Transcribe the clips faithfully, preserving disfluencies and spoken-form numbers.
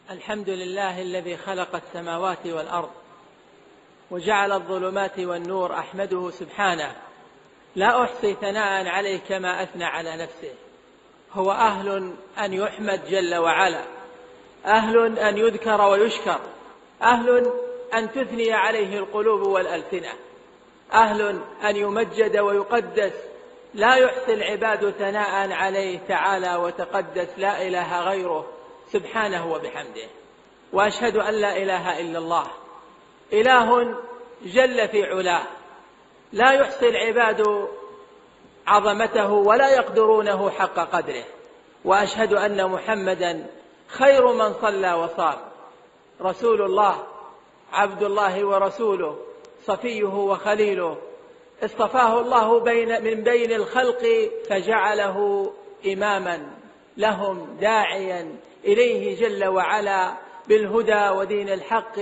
الحمد لله الذي خلق السماوات والأرض وجعل الظلمات والنور، أحمده سبحانه لا أحصي ثناء عليه كما أثنى على نفسه. هو أهل أن يحمد جل وعلا، أهل أن يذكر ويشكر، أهل أن تثني عليه القلوب والألسنة، أهل أن يمجد ويقدس، لا يحصي العباد ثناء عليه تعالى وتقدس، لا إله غيره سبحانه وبحمده. وأشهد أن لا إله إلا الله، إله جل في علاه، لا يحصي العباد عظمته ولا يقدرونه حق قدره. وأشهد أن محمدا خير من صلى وصام، رسول الله، عبد الله ورسوله، صفيه وخليله، اصطفاه الله بين من بين الخلق فجعله إماما لهم، داعيا إليه جل وعلا بالهدى ودين الحق،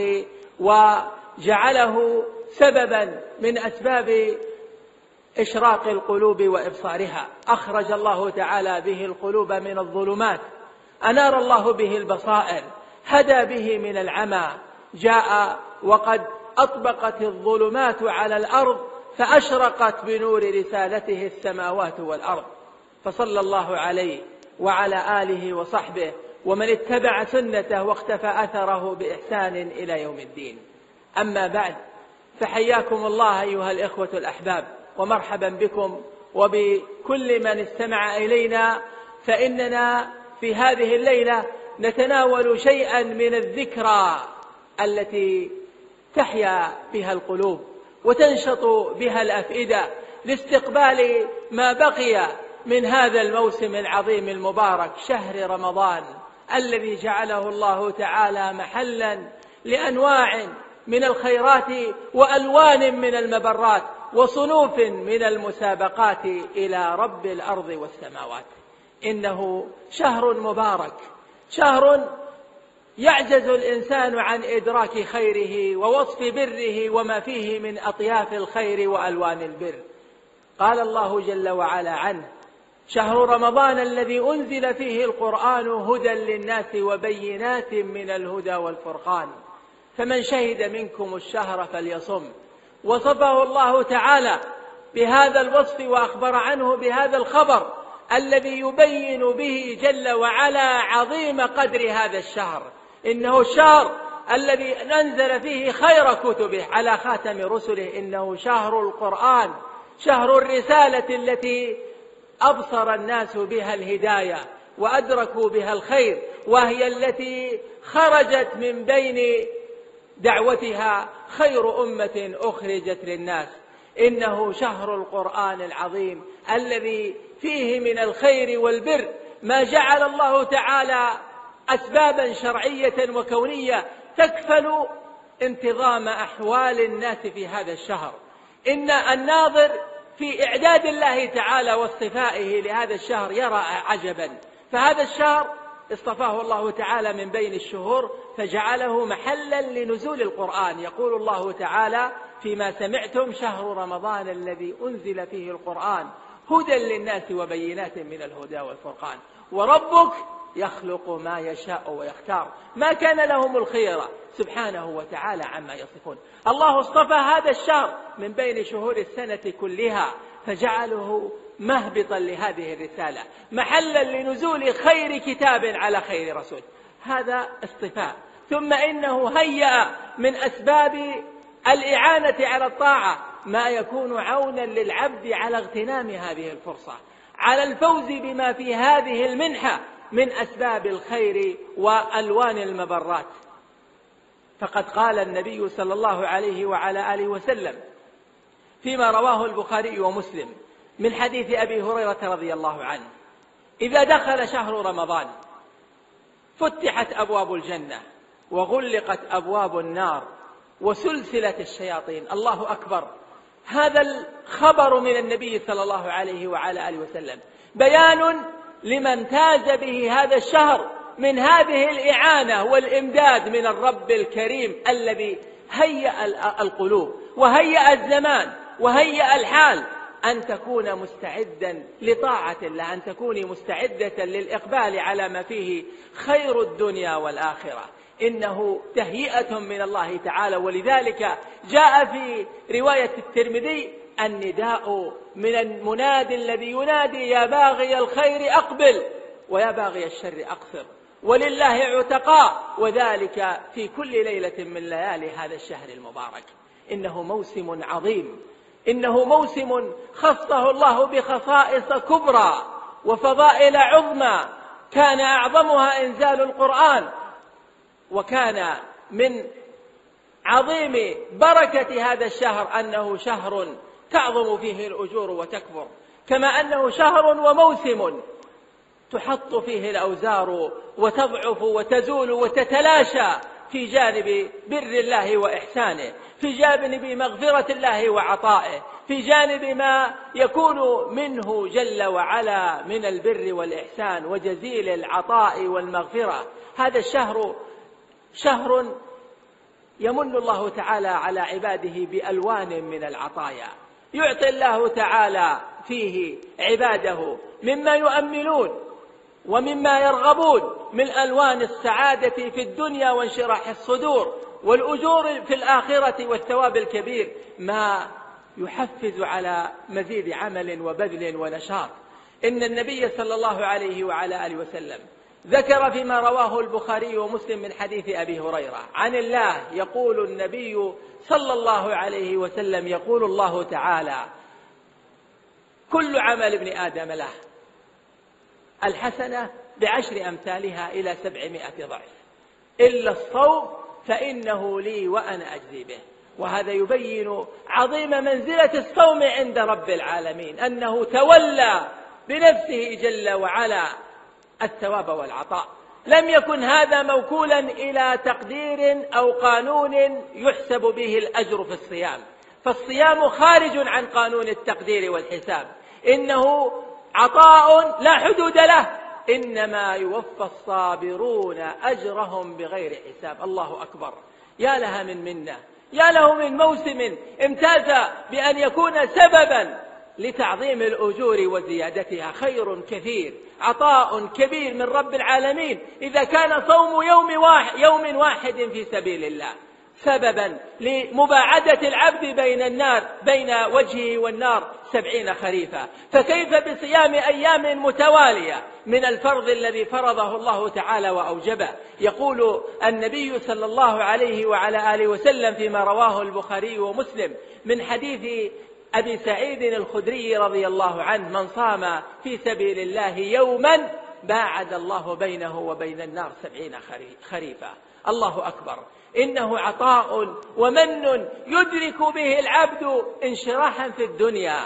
وجعله سببا من أسباب إشراق القلوب وإبصارها. أخرج الله تعالى به القلوب من الظلمات، أنار الله به البصائر، هدى به من العمى. جاء وقد أطبقت الظلمات على الأرض فأشرقت بنور رسالته السماوات والأرض، فصلى الله عليه وعلى آله وصحبه ومن اتبع سنته واختفى أثره بإحسان إلى يوم الدين. أما بعد، فحياكم الله أيها الإخوة الأحباب، ومرحبا بكم وبكل من استمع إلينا. فإننا في هذه الليلة نتناول شيئا من الذكرى التي تحيا بها القلوب وتنشط بها الأفئدة لاستقبال ما بقي من هذا الموسم العظيم المبارك، شهر رمضان الذي جعله الله تعالى محلا لأنواع من الخيرات وألوان من المبرات وصنوف من المسابقات إلى رب الأرض والسماوات. إنه شهر مبارك، شهر يعجز الإنسان عن إدراك خيره ووصف بره وما فيه من أطياف الخير وألوان البر. قال الله جل وعلا عنه: شهر رمضان الذي أنزل فيه القرآن هدى للناس وبينات من الهدى والفرقان، فمن شهد منكم الشهر فليصم. وصفه الله تعالى بهذا الوصف وأخبر عنه بهذا الخبر الذي يبين به جل وعلا عظيم قدر هذا الشهر. إنه الشهر الذي أنزل فيه خير كتبه على خاتم رسله، إنه شهر القرآن، شهر الرسالة التي أبصر الناس بها الهداية وأدركوا بها الخير، وهي التي خرجت من بين دعوتها خير أمة أخرجت للناس. إنه شهر القرآن العظيم الذي فيه من الخير والبر ما جعل الله تعالى أسبابا شرعية وكونية تكفل انتظام أحوال الناس في هذا الشهر. إن الناظر في إعداد الله تعالى واصطفائه لهذا الشهر يرى عجبا. فهذا الشهر اصطفاه الله تعالى من بين الشهور فجعله محلا لنزول القرآن. يقول الله تعالى: فيما سمعتم شهر رمضان الذي أنزل فيه القرآن هدى للناس وبينات من الهدى والفرقان، وربك يخلق ما يشاء ويختار، ما كان لهم الخيرة سبحانه وتعالى عما يصفون. الله اصطفى هذا الشهر من بين شهور السنة كلها فجعله مهبطا لهذه الرسالة، محلا لنزول خير كتاب على خير رسول. هذا اصطفاء. ثم إنه هيأ من أسباب الإعانة على الطاعة ما يكون عونا للعبد على اغتنام هذه الفرصة، على الفوز بما في هذه المنحة من أسباب الخير وألوان المبرات. فقد قال النبي صلى الله عليه وعلى آله وسلم فيما رواه البخاري ومسلم من حديث أبي هريرة رضي الله عنه: إذا دخل شهر رمضان فتحت أبواب الجنة وغلقت أبواب النار وسلسلة الشياطين. الله أكبر. هذا الخبر من النبي صلى الله عليه وعلى آله وسلم بيان لمن امتاز به هذا الشهر من هذه الإعانة والإمداد من الرب الكريم الذي هيأ القلوب وهيأ الزمان وهيأ الحال أن تكون مستعدا لطاعة الله، أن تكوني مستعدة للإقبال على ما فيه خير الدنيا والآخرة. إنه تهيئة من الله تعالى، ولذلك جاء في رواية الترمذي النداء من المناد الذي ينادي يا باغي الخير أقبل ويا باغي الشر أقصر، ولله عتقاء، وذلك في كل ليلة من ليالي هذا الشهر المبارك. إنه موسم عظيم، إنه موسم خصه الله بخصائص كبرى وفضائل عظمى، كان أعظمها إنزال القرآن، وكان من عظيم بركة هذا الشهر أنه شهر تعظم فيه الأجور وتكبر، كما أنه شهر وموسم تحط فيه الأوزار وتضعف وتزول وتتلاشى في جانب بر الله وإحسانه، في جانب مغفرة الله وعطائه، في جانب ما يكون منه جل وعلا من البر والإحسان وجزيل العطاء والمغفرة. هذا الشهر شهر يمن الله تعالى على عباده بألوان من العطايا، يعطي الله تعالى فيه عباده مما يؤملون ومما يرغبون من ألوان السعادة في الدنيا وانشراح الصدور والأجور في الآخرة والثواب الكبير، ما يحفز على مزيد عمل وبذل ونشاط. إن النبي صلى الله عليه وعلى آله وسلم ذكر فيما رواه البخاري ومسلم من حديث أبي هريرة عن الله، يقول النبي صلى الله عليه وسلم: يقول الله تعالى: كل عمل ابن آدم له، الحسنة بعشر أمثالها إلى سبعمائة ضعف، إلا الصوم فإنه لي وأنا أجزي به. وهذا يبين عظيم منزلة الصوم عند رب العالمين، أنه تولى بنفسه جل وعلا الثواب والعطاء. لم يكن هذا موكولا إلى تقدير أو قانون يحسب به الأجر في الصيام، فالصيام خارج عن قانون التقدير والحساب، إنه عطاء لا حدود له، إنما يوفى الصابرون أجرهم بغير حساب. الله أكبر، يا لها من منة، يا له من موسم امتاز بأن يكون سببا لتعظيم الأجور وزيادتها. خير كثير، عطاء كبير من رب العالمين إذا كان صوم يوم واحد, يوم واحد في سبيل الله سببا لمباعدة العبد بين النار بين وجهه والنار سبعين خريفا، فكيف بصيام أيام متوالية من الفرض الذي فرضه الله تعالى وأوجبه. يقول النبي صلى الله عليه وعلى آله وسلم فيما رواه البخاري ومسلم من حديث أبي سعيد الخدري رضي الله عنه: من صام في سبيل الله يوما باعد الله بينه وبين النار سبعين خريفا. الله أكبر، إنه عطاء ومن يدرك به العبد انشراحا في الدنيا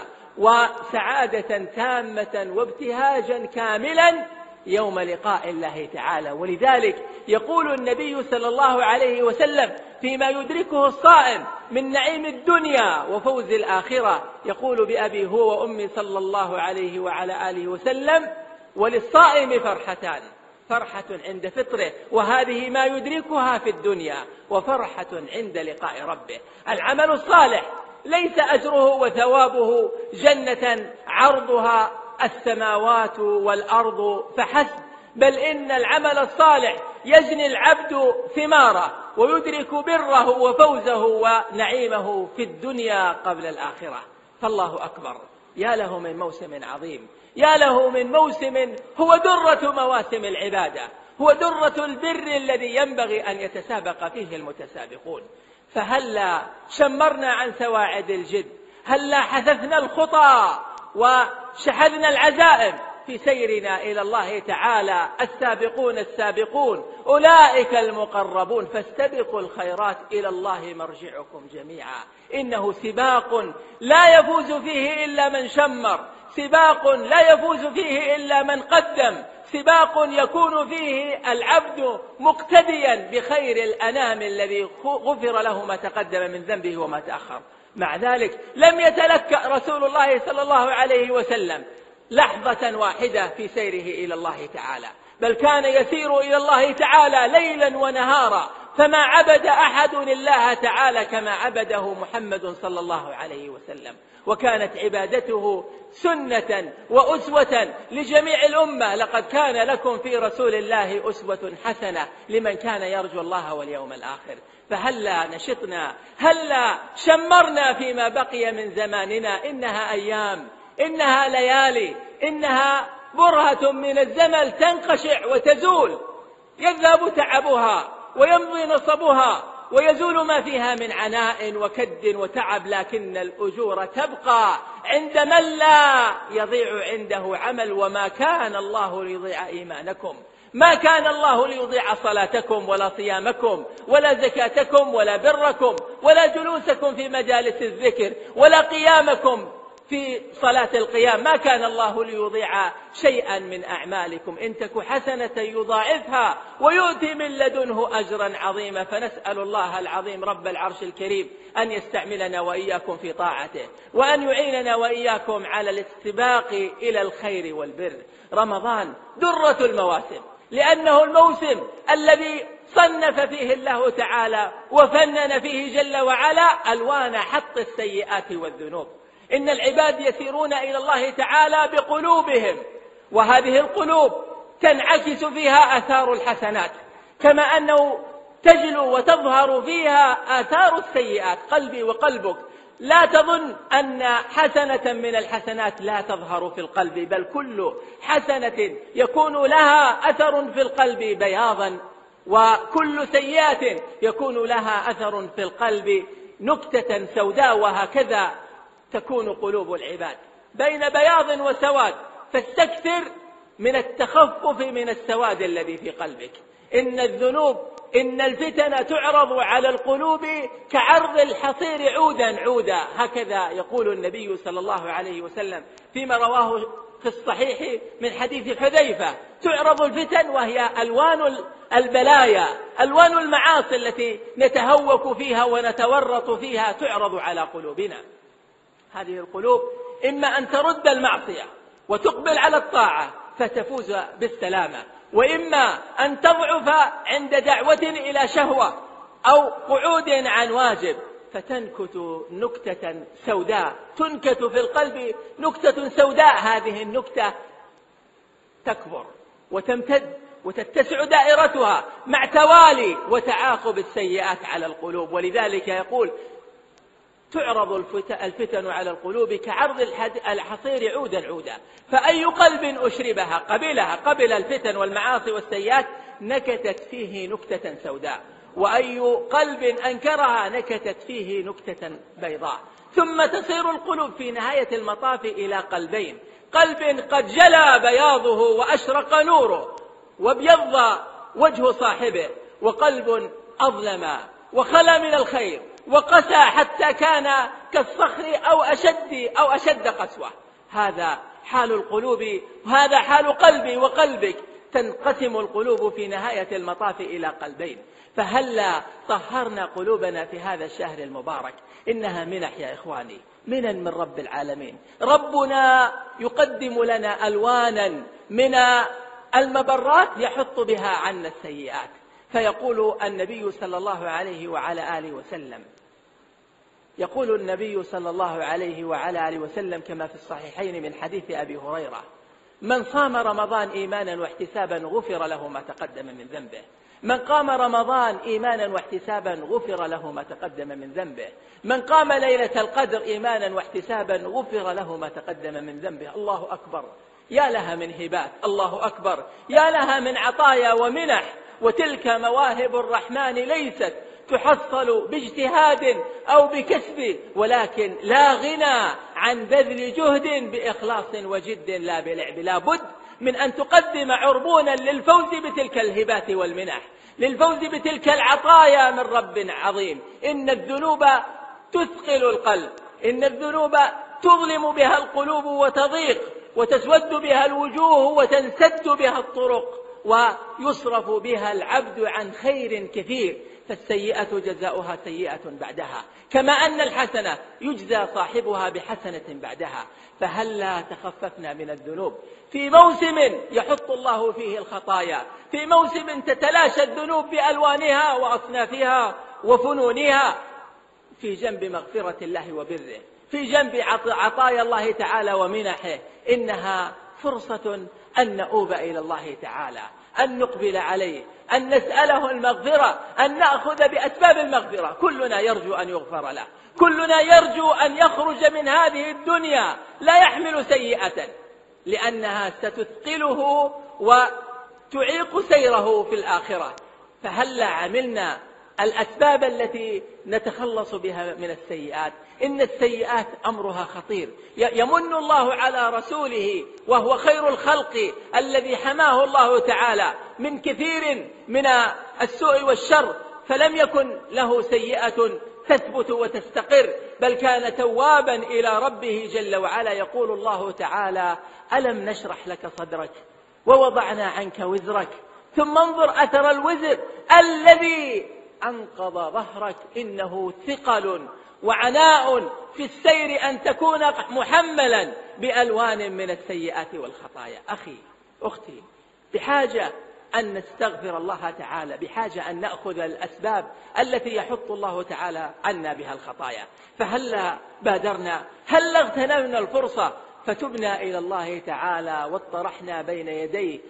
وسعادة تامة وابتهاجا كاملا يوم لقاء الله تعالى. ولذلك يقول النبي صلى الله عليه وسلم فيما يدركه الصائم من نعيم الدنيا وفوز الآخرة، يقول بأبي هو وأمي صلى الله عليه وعلى آله وسلم: وللصائم فرحتان، فرحة عند فطره وهذه ما يدركها في الدنيا، وفرحة عند لقاء ربه. العمل الصالح ليس أجره وثوابه جنة عرضها السماوات والأرض فحسب، بل إن العمل الصالح يجني العبد ثماره ويدرك بره وفوزه ونعيمه في الدنيا قبل الآخرة. فالله أكبر، يا له من موسم عظيم، يا له من موسم هو درة مواسم العبادة، هو درة البر الذي ينبغي أن يتسابق فيه المتسابقون. فهلا شمرنا عن سواعد الجد، هلا حثثنا الخطى وشحذنا العزائم في سيرنا إلى الله تعالى. السابقون السابقون أولئك المقربون، فاستبقوا الخيرات، إلى الله مرجعكم جميعا. إنه سباق لا يفوز فيه إلا من شمر، سباق لا يفوز فيه إلا من قدم، سباق يكون فيه العبد مقتديا بخير الأنام الذي غفر له ما تقدم من ذنبه وما تأخر. مع ذلك لم يتلكأ رسول الله صلى الله عليه وسلم لحظة واحدة في سيره إلى الله تعالى، بل كان يسير إلى الله تعالى ليلا ونهارا، فما عبد أحد الله تعالى كما عبده محمد صلى الله عليه وسلم، وكانت عبادته سنة وأسوة لجميع الأمة. لقد كان لكم في رسول الله أسوة حسنة لمن كان يرجو الله واليوم الآخر. فهلا نشطنا، هلا شمرنا فيما بقي من زماننا. إنها أيام، إنها ليالي، إنها برهة من الزمن تنقشع وتزول، يذهب تعبها ويمضي نصبها ويزول ما فيها من عناء وكد وتعب، لكن الأجور تبقى عند من لا يضيع عنده عمل. وما كان الله ليضيع إيمانكم، ما كان الله ليضيع صلاتكم ولا صيامكم ولا زكاتكم ولا بركم ولا جلوسكم في مجالس الذكر ولا قيامكم في صلاة القيام. ما كان الله ليضيع شيئا من أعمالكم، إن تك حسنة يضاعفها ويؤتي من لدنه أجرا عظيما. فنسأل الله العظيم رب العرش الكريم أن يستعملنا وإياكم في طاعته، وأن يعيننا وإياكم على الاستباق إلى الخير والبر. رمضان درة المواسم، لأنه الموسم الذي صنف فيه الله تعالى وفنن فيه جل وعلا ألوان حط السيئات والذنوب. إن العباد يسيرون إلى الله تعالى بقلوبهم، وهذه القلوب تنعكس فيها آثار الحسنات، كما أنه تجلو وتظهر فيها آثار السيئات. قلبي وقلبك لا تظن أن حسنة من الحسنات لا تظهر في القلب، بل كل حسنة يكون لها أثر في القلب بياضا، وكل سيئة يكون لها أثر في القلب نكتة سوداء. وهكذا تكون قلوب العباد بين بياض وسواد، فاستكثر من التخفف من السواد الذي في قلبك. إن الذنوب، إن الفتن تعرض على القلوب كعرض الحصير عودا عودا، هكذا يقول النبي صلى الله عليه وسلم فيما رواه في الصحيح من حديث حذيفة. تعرض الفتن وهي ألوان البلايا، ألوان المعاصي التي نتهوك فيها ونتورط فيها، تعرض على قلوبنا. هذه القلوب إما أن ترد المعصية وتقبل على الطاعة فتفوز بالسلامة، وإما أن تضعف عند دعوة إلى شهوة أو قعود عن واجب فتنكت نكتة سوداء، تنكت في القلب نكتة سوداء. هذه النكتة تكبر وتمتد وتتسع دائرتها مع توالي وتعاقب السيئات على القلوب. ولذلك يقول تعرض الفتن على القلوب كعرض الحصير عودا عودا، فأي قلب أشربها قبلها قبل الفتن والمعاصي والسيئات نكتت فيه نكتة سوداء، وأي قلب أنكرها نكتت فيه نكتة بيضاء. ثم تصير القلوب في نهاية المطاف إلى قلبين: قلب قد جلى بياضه وأشرق نوره وابيض وجه صاحبه، وقلب أظلم وخلى من الخير وقسى حتى كان كالصخر أو أشد أو أشد قسوة. هذا حال القلوب، وهذا حال قلبي وقلبك. تنقسم القلوب في نهاية المطاف إلى قلبين. فهلا طهرنا قلوبنا في هذا الشهر المبارك. إنها منح يا إخواني، منن من رب العالمين. ربنا يقدم لنا ألوانا من المبرات يحط بها عنا السيئات. فيقول النبي صلى الله عليه وعلى آله وسلم يقول النبي صلى الله عليه وعلى آله وسلم كما في الصحيحين من حديث أبي هريرة: من صام رمضان إيمانا واحتسابا غفر له ما تقدم من ذنبه. من قام رمضان إيمانا واحتسابا غفر له ما تقدم من ذنبه. من قام ليلة القدر إيمانا واحتسابا غفر له ما تقدم من ذنبه. الله أكبر، يا لها من هبات، الله أكبر، يا لها من عطايا ومنح. وتلك مواهب الرحمن ليست تحصل باجتهاد أو بكسب، ولكن لا غنى عن بذل جهد بإخلاص وجد لا بلعب. لا بد من أن تقدم عربونا للفوز بتلك الهبات والمنح، للفوز بتلك العطايا من رب عظيم. إن الذنوب تثقل القلب، إن الذنوب تظلم بها القلوب وتضيق وتسود بها الوجوه وتنسد بها الطرق ويصرف بها العبد عن خير كثير. فالسيئة جزاؤها سيئة بعدها، كما أن الحسنة يجزى صاحبها بحسنة بعدها. فهلا تخففنا من الذنوب في موسم يحط الله فيه الخطايا، في موسم تتلاشى الذنوب بألوانها وأصنافها وفنونها، في جنب مغفرة الله وبره، في جنب عطايا الله تعالى ومنحه. إنها فرصة أن نؤوب إلى الله تعالى، أن نقبل عليه، أن نسأله المغفرة، أن نأخذ بأسباب المغفرة. كلنا يرجو أن يغفر له، كلنا يرجو أن يخرج من هذه الدنيا لا يحمل سيئة، لأنها ستثقله وتعيق سيره في الآخرة. فهلا عملنا الأسباب التي نتخلص بها من السيئات؟ إن السيئات أمرها خطير. يمن الله على رسوله وهو خير الخلق الذي حماه الله تعالى من كثير من السوء والشر، فلم يكن له سيئة تثبت وتستقر، بل كان توابا إلى ربه جل وعلا. يقول الله تعالى: ألم نشرح لك صدرك ووضعنا عنك وزرك ثم انظر أثر الوزر الذي أنقض ظهرك. إنه ثقل وعناء في السير أن تكون محملا بألوان من السيئات والخطايا. أخي أختي، بحاجة أن نستغفر الله تعالى، بحاجة أن نأخذ الأسباب التي يحط الله تعالى عنا بها الخطايا. فهلا بادرنا، هلا اغتنمنا الفرصة فتبنا إلى الله تعالى واطرحنا بين يديه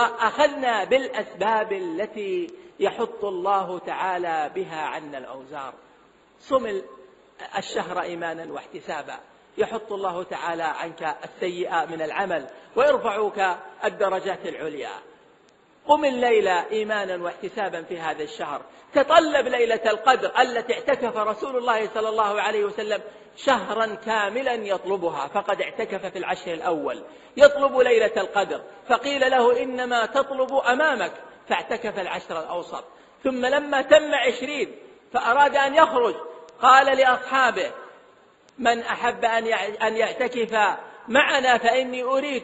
وأخذنا بالأسباب التي يحط الله تعالى بها عنا الأوزار. صم الشهر إيمانا واحتسابا، يحط الله تعالى عنك السيئة من العمل ويرفعك الدرجات العليا. قم الليلة إيمانا واحتسابا في هذا الشهر، تطلب ليلة القدر التي اعتكف رسول الله صلى الله عليه وسلم شهرا كاملا يطلبها، فقد اعتكف في العشر الأول يطلب ليلة القدر، فقيل له: إنما تطلب أمامك، فاعتكف العشر الأوسط. ثم لما تم عشرين فأراد أن يخرج، قال لأصحابه: من أحب أن يعتكف معنا فإني أريد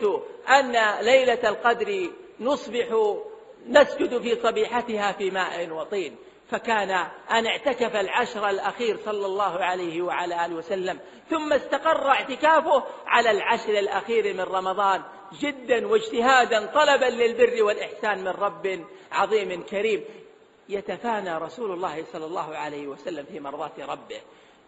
أن ليلة القدر نصبح نسجد في صبيحتها في ماء وطين. فكان أن اعتكف العشر الأخير صلى الله عليه وعلى آله وسلم، ثم استقر اعتكافه على العشر الأخير من رمضان جدا واجتهادا طلبا للبر والإحسان من رب عظيم كريم. يتفانى رسول الله صلى الله عليه وسلم في مرضاة ربه،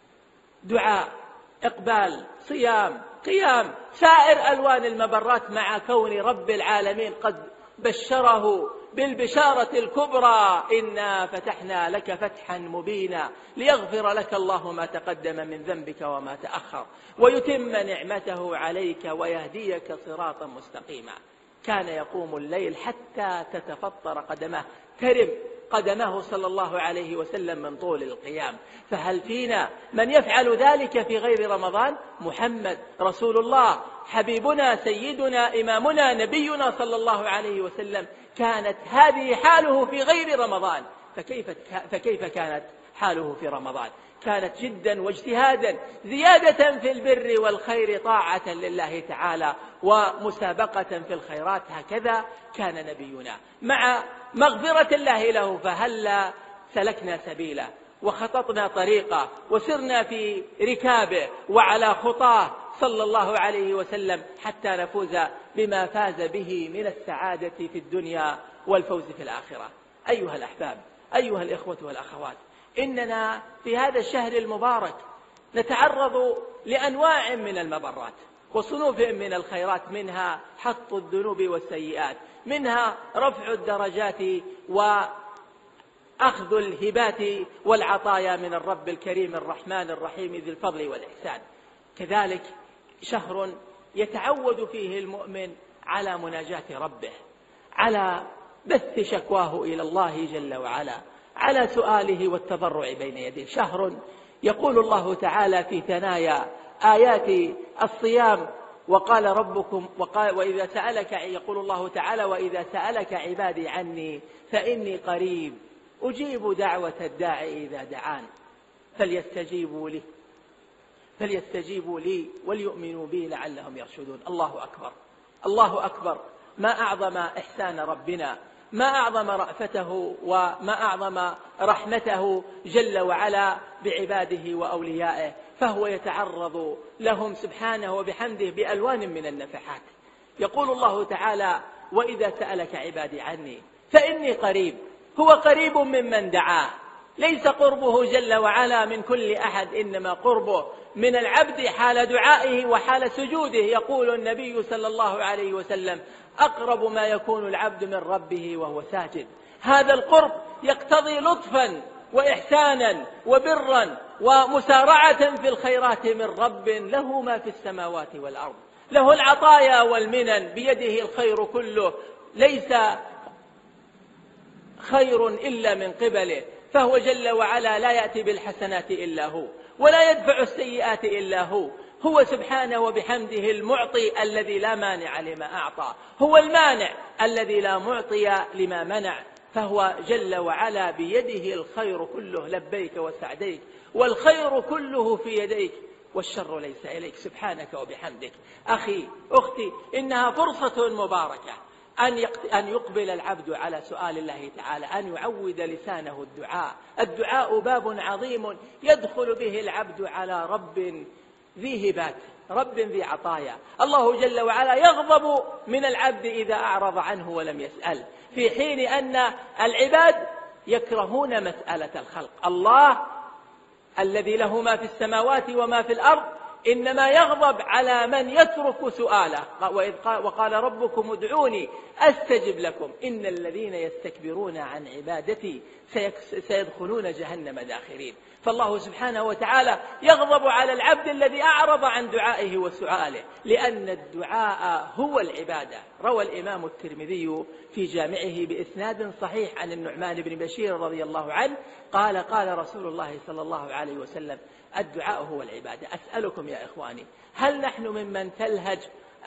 دعاء، إقبال، صيام، قيام، سائر ألوان المبرات، مع كون رب العالمين قد بشره بالبشارة الكبرى: إنا فتحنا لك فتحا مبينا ليغفر لك الله ما تقدم من ذنبك وما تأخر ويتم نعمته عليك ويهديك صراطا مستقيما. كان يقوم الليل حتى تتفطر قدمه، ترم قدمه صلى الله عليه وسلم من طول القيام. فهل فينا من يفعل ذلك في غير رمضان؟ محمد رسول الله حبيبنا سيدنا إمامنا نبينا صلى الله عليه وسلم كانت هذه حاله في غير رمضان، فكيف, فكيف كانت حاله في رمضان؟ كانت جدا واجتهادا، زيادة في البر والخير، طاعة لله تعالى ومسابقة في الخيرات. هكذا كان نبينا مع مغفرة الله له. فهلا سلكنا سبيله وخططنا طريقه وسرنا في ركابه وعلى خطاه صلى الله عليه وسلم حتى نفوز بما فاز به من السعادة في الدنيا والفوز في الآخرة. أيها الأحباب، أيها الإخوة والأخوات، إننا في هذا الشهر المبارك نتعرض لأنواع من المبرات وصنوف من الخيرات، منها حط الذنوب والسيئات، منها رفع الدرجات وأخذ الهبات والعطايا من الرب الكريم الرحمن الرحيم ذي الفضل والإحسان. كذلك شهر يتعود فيه المؤمن على مناجاة ربه، على بث شكواه إلى الله جل وعلا، على سؤاله والتضرع بين يديه. شهر يقول الله تعالى في ثنايا آيات الصيام: وقال ربكم وقال وإذا سألك، يقول الله تعالى: وإذا سألك عبادي عني فإني قريب أجيب دعوة الداع إذا دعان فليستجيبوا لي فليستجيبوا لي وليؤمنوا بي لعلهم يرشدون. الله أكبر، الله أكبر، ما أعظم إحسان ربنا ما أعظم رأفته وما أعظم رحمته جل وعلا بعباده وأوليائه، فهو يتعرض لهم سبحانه وبحمده بألوان من النفحات. يقول الله تعالى: وإذا سألك عبادي عني فإني قريب. هو قريب ممن دعاه، ليس قربه جل وعلا من كل أحد، إنما قربه من العبد حال دعائه وحال سجوده. يقول النبي صلى الله عليه وسلم: أقرب ما يكون العبد من ربه وهو ساجد. هذا القرب يقتضي لطفا وإحسانا وبرا ومسارعة في الخيرات من رب له ما في السماوات والأرض، له العطايا والمنن، بيده الخير كله، ليس خير إلا من قبله، فهو جل وعلا لا يأتي بالحسنات إلا هو، ولا يدفع السيئات إلا هو. هو سبحانه وبحمده المعطي الذي لا مانع لما أعطى، هو المانع الذي لا معطي لما منع، فهو جل وعلا بيده الخير كله، لبيك وسعديك، والخير كله في يديك، والشر ليس إليك سبحانك وبحمدك. أخي أختي، إنها فرصة مباركة أن يقبل العبد على سؤال الله تعالى، أن يعود لسانه الدعاء. الدعاء باب عظيم يدخل به العبد على رب ذي هبات، رب ذي عطايا. الله جل وعلا يغضب من العبد إذا أعرض عنه ولم يسأل، في حين أن العباد يكرهون مسألة الخلق. الله الذي له ما في السماوات وما في الأرض إنما يغضب على من يترك سؤاله. وقال ربكم ادعوني أستجب لكم إن الذين يستكبرون عن عبادتي سيدخلون جهنم داخرين. فالله سبحانه وتعالى يغضب على العبد الذي أعرض عن دعائه وسؤاله، لأن الدعاء هو العبادة. روى الإمام الترمذي في جامعه بإسناد صحيح عن النعمان بن بشير رضي الله عنه قال: قال رسول الله صلى الله عليه وسلم: الدعاء هو العبادة. أسألكم يا إخواني، هل نحن ممن تلهج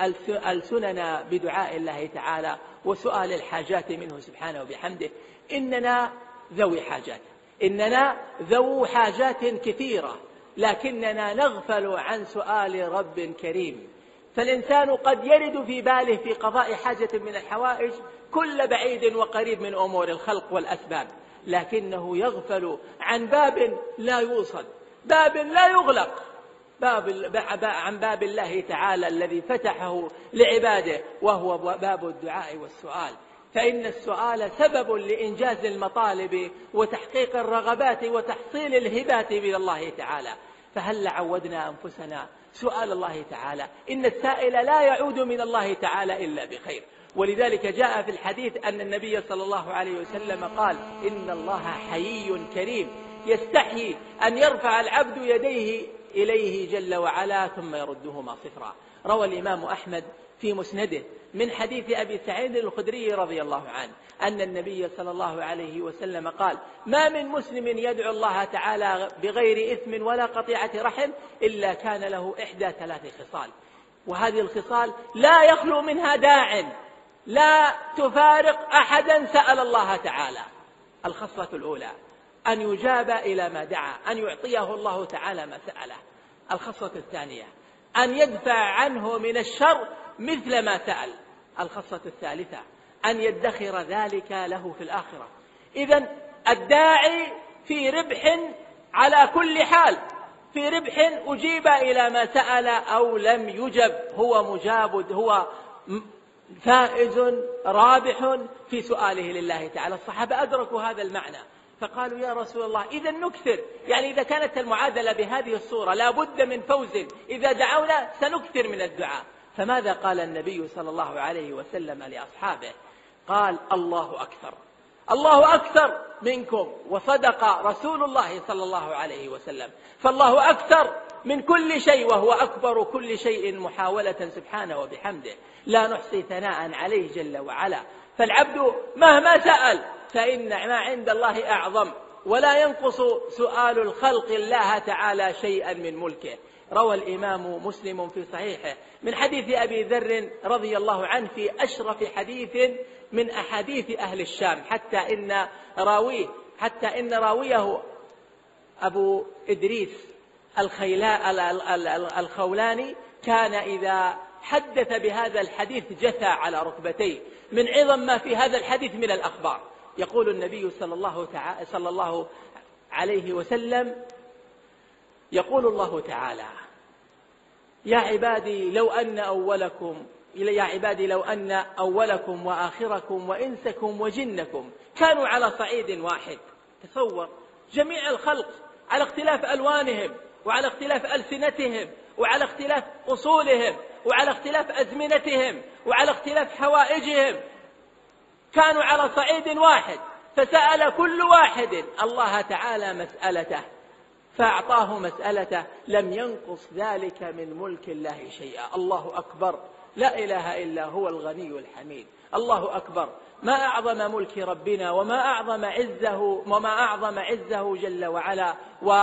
ألسننا بدعاء الله تعالى وسؤال الحاجات منه سبحانه وبحمده؟ إننا ذوي حاجات، إننا ذو حاجات كثيرة، لكننا نغفل عن سؤال رب كريم. فالإنسان قد يرد في باله في قضاء حاجة من الحوائج كل بعيد وقريب من أمور الخلق والأسباب، لكنه يغفل عن باب لا يوصل، باب لا يغلق، باب عن باب الله تعالى الذي فتحه لعباده، وهو باب الدعاء والسؤال. فإن السؤال سبب لإنجاز المطالب وتحقيق الرغبات وتحصيل الهبات من الله تعالى. فهل عودنا أنفسنا سؤال الله تعالى؟ إن السائل لا يعود من الله تعالى إلا بخير. ولذلك جاء في الحديث أن النبي صلى الله عليه وسلم قال: إن الله حيي كريم يستحيي أن يرفع العبد يديه إليه جل وعلا ثم يردهما صفرا. روى الإمام أحمد في مسنده من حديث أبي سعيد الخدري رضي الله عنه أن النبي صلى الله عليه وسلم قال: ما من مسلم يدعو الله تعالى بغير إثم ولا قطيعة رحم إلا كان له إحدى ثلاث خصال، وهذه الخصال لا يخلو منها داع لا تفارق أحدا سأل الله تعالى. الخصلة الأولى أن يجاب إلى ما دعا، أن يعطيه الله تعالى ما سأله. الخصلة الثانية أن يدفع عنه من الشر مثل ما سأل. الخصلة الثالثة أن يدخر ذلك له في الآخرة. إذن الداعي في ربح على كل حال، في ربح أجيب إلى ما سأل أو لم يجب، هو مجاب، هو فائز رابح في سؤاله لله تعالى. الصحابة أدركوا هذا المعنى فقالوا: يا رسول الله، إذا نكثر، يعني إذا كانت المعادلة بهذه الصورة لا بد من فوز، إذا دعونا سنكثر من الدعاء. فماذا قال النبي صلى الله عليه وسلم لأصحابه؟ قال: الله أكثر، الله أكثر منكم. وصدق رسول الله صلى الله عليه وسلم، فالله أكثر من كل شيء، وهو أكبر كل شيء محاولة سبحانه وبحمده، لا نحصي ثناء عليه جل وعلا. فالعبد مهما سأل فإن ما عند الله أعظم، ولا ينقص سؤال الخلق الله تعالى شيئا من ملكه. روى الإمام مسلم في صحيحه من حديث أبي ذر رضي الله عنه في أشرف حديث من أحاديث أهل الشام، حتى إن راويه حتى إن راويه أبو إدريس الخولاني كان إذا حدث بهذا الحديث جثى على ركبتيه من عظم ما في هذا الحديث من الأخبار. يقول النبي صلى الله, تعالى صلى الله عليه وسلم: يقول الله تعالى: يا عبادي لو أن أولكم يا عبادي لو أن أولكم وآخركم وإنسكم وجنكم كانوا على صعيد واحد. تصور جميع الخلق على اختلاف ألوانهم وعلى اختلاف ألسنتهم وعلى اختلاف أصولهم وعلى اختلاف أزمنتهم وعلى اختلاف حوائجهم، كانوا على صعيد واحد، فسأل كل واحد الله تعالى مسألته فأعطاه مسألته، لم ينقص ذلك من ملك الله شيئا. الله أكبر، لا إله إلا هو الغني الحميد. الله أكبر، ما أعظم ملك ربنا وما أعظم عزه وما أعظم عزه جل وعلا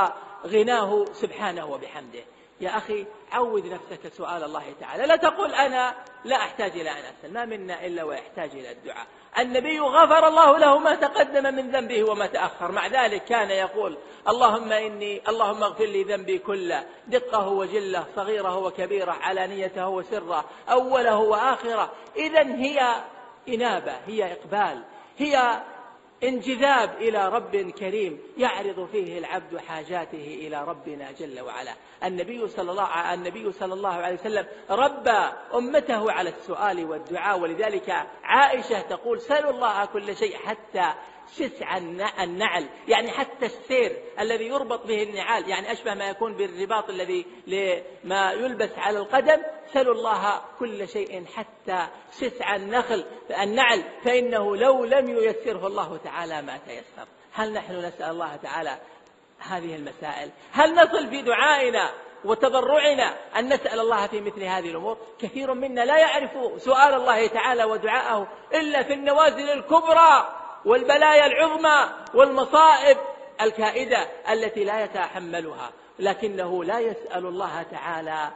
وغناه سبحانه وبحمده. يا أخي عود نفسك سؤال الله تعالى، لا تقول أنا لا أحتاج إلى أن أسأل، ما منا إلا ويحتاج إلى الدعاء. النبي غفر الله له ما تقدم من ذنبه وما تأخر، مع ذلك كان يقول: اللهم إني اللهم اغفر لي ذنبي كله، دقه وجله، صغيره وكبيره، علانيته وسره، أوله وآخره. إذن هي إنابة، هي إقبال، هي انجذاب إلى رب كريم يعرض فيه العبد حاجاته إلى ربنا جل وعلا. النبي صلى الله النبي صلى الله عليه وسلم ربى أمته على السؤال والدعاء، ولذلك عائشة تقول: سلوا الله كل شيء حتى شسع النعل، يعني حتى السير الذي يربط به النعال، يعني أشبه ما يكون بالرباط الذي لما يلبس على القدم. سلوا الله كل شيء حتى شسع النخل النعل، فإنه لو لم ييسره الله تعالى ما تيسر. هل نحن نسأل الله تعالى هذه المسائل؟ هل نصل في دعائنا وتضرعنا أن نسأل الله في مثل هذه الأمور؟ كثير منا لا يعرف سؤال الله تعالى ودعاءه إلا في النوازل الكبرى والبلايا العظمى والمصائب الكائدة التي لا يتحملها، لكنه لا يسأل الله تعالى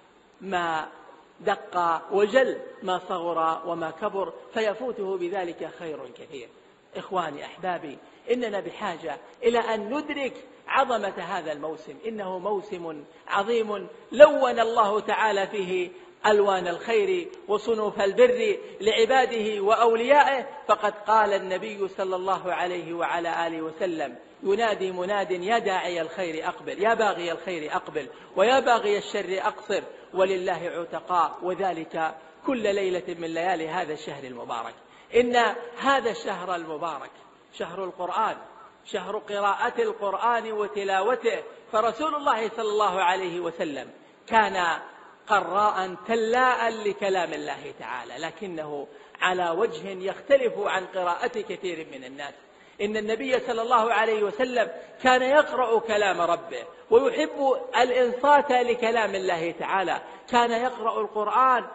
ما دق وجل، ما صغر وما كبر، فيفوته بذلك خير كثير. إخواني أحبابي، إننا بحاجة إلى أن ندرك عظمة هذا الموسم. إنه موسم عظيم لون الله تعالى فيه ألوان الخير وصنوف البر لعباده وأوليائه. فقد قال النبي صلى الله عليه وعلى آله وسلم: ينادي مناد يا داعي الخير أقبل، يا باغي الخير أقبل، ويا باغي الشر أقصر، ولله عتقاء، وذلك كل ليلة من ليالي هذا الشهر المبارك. إن هذا الشهر المبارك شهر القرآن، شهر قراءة القرآن وتلاوته. فرسول الله صلى الله عليه وسلم كان قراء تلاء لكلام الله تعالى، لكنه على وجه يختلف عن قراءة كثير من الناس. إن النبي صلى الله عليه وسلم كان يقرأ كلام ربه ويحب الإنصات لكلام الله تعالى، كان يقرأ القرآن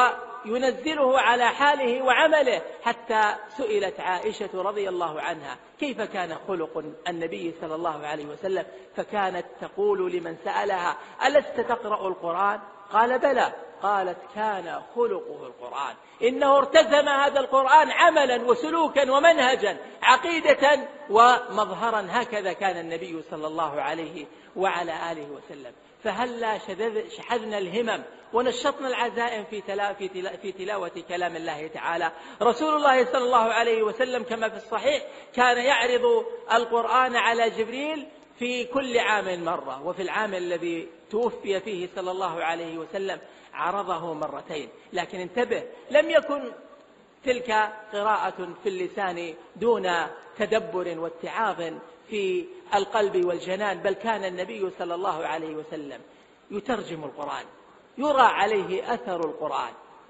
وينزله على حاله وعمله. حتى سئلت عائشة رضي الله عنها كيف كان خلق النبي صلى الله عليه وسلم، فكانت تقول لمن سألها: ألست تقرأ القرآن؟ قال: بلى. قالت: كان خلقه القرآن، إنه ارتزم هذا القرآن عملا وسلوكا ومنهجا، عقيدة ومظهرا. هكذا كان النبي صلى الله عليه وعلى آله وسلم. فهلا شحذنا الهمم ونشطنا العزائم في, تلا في, تلا في تلاوة كلام الله تعالى. رسول الله صلى الله عليه وسلم كما في الصحيح كان يعرض القرآن على جبريل في كل عام مرة، وفي العام الذي توفي فيه صلى الله عليه وسلم عرضه مرتين. لكن انتبه، لم يكن تلك قراءة في اللسان دون تدبر واتعاظ في القلب والجنان، بل كان النبي صلى الله عليه وسلم يترجم القرآن، يرى عليه أثر القرآن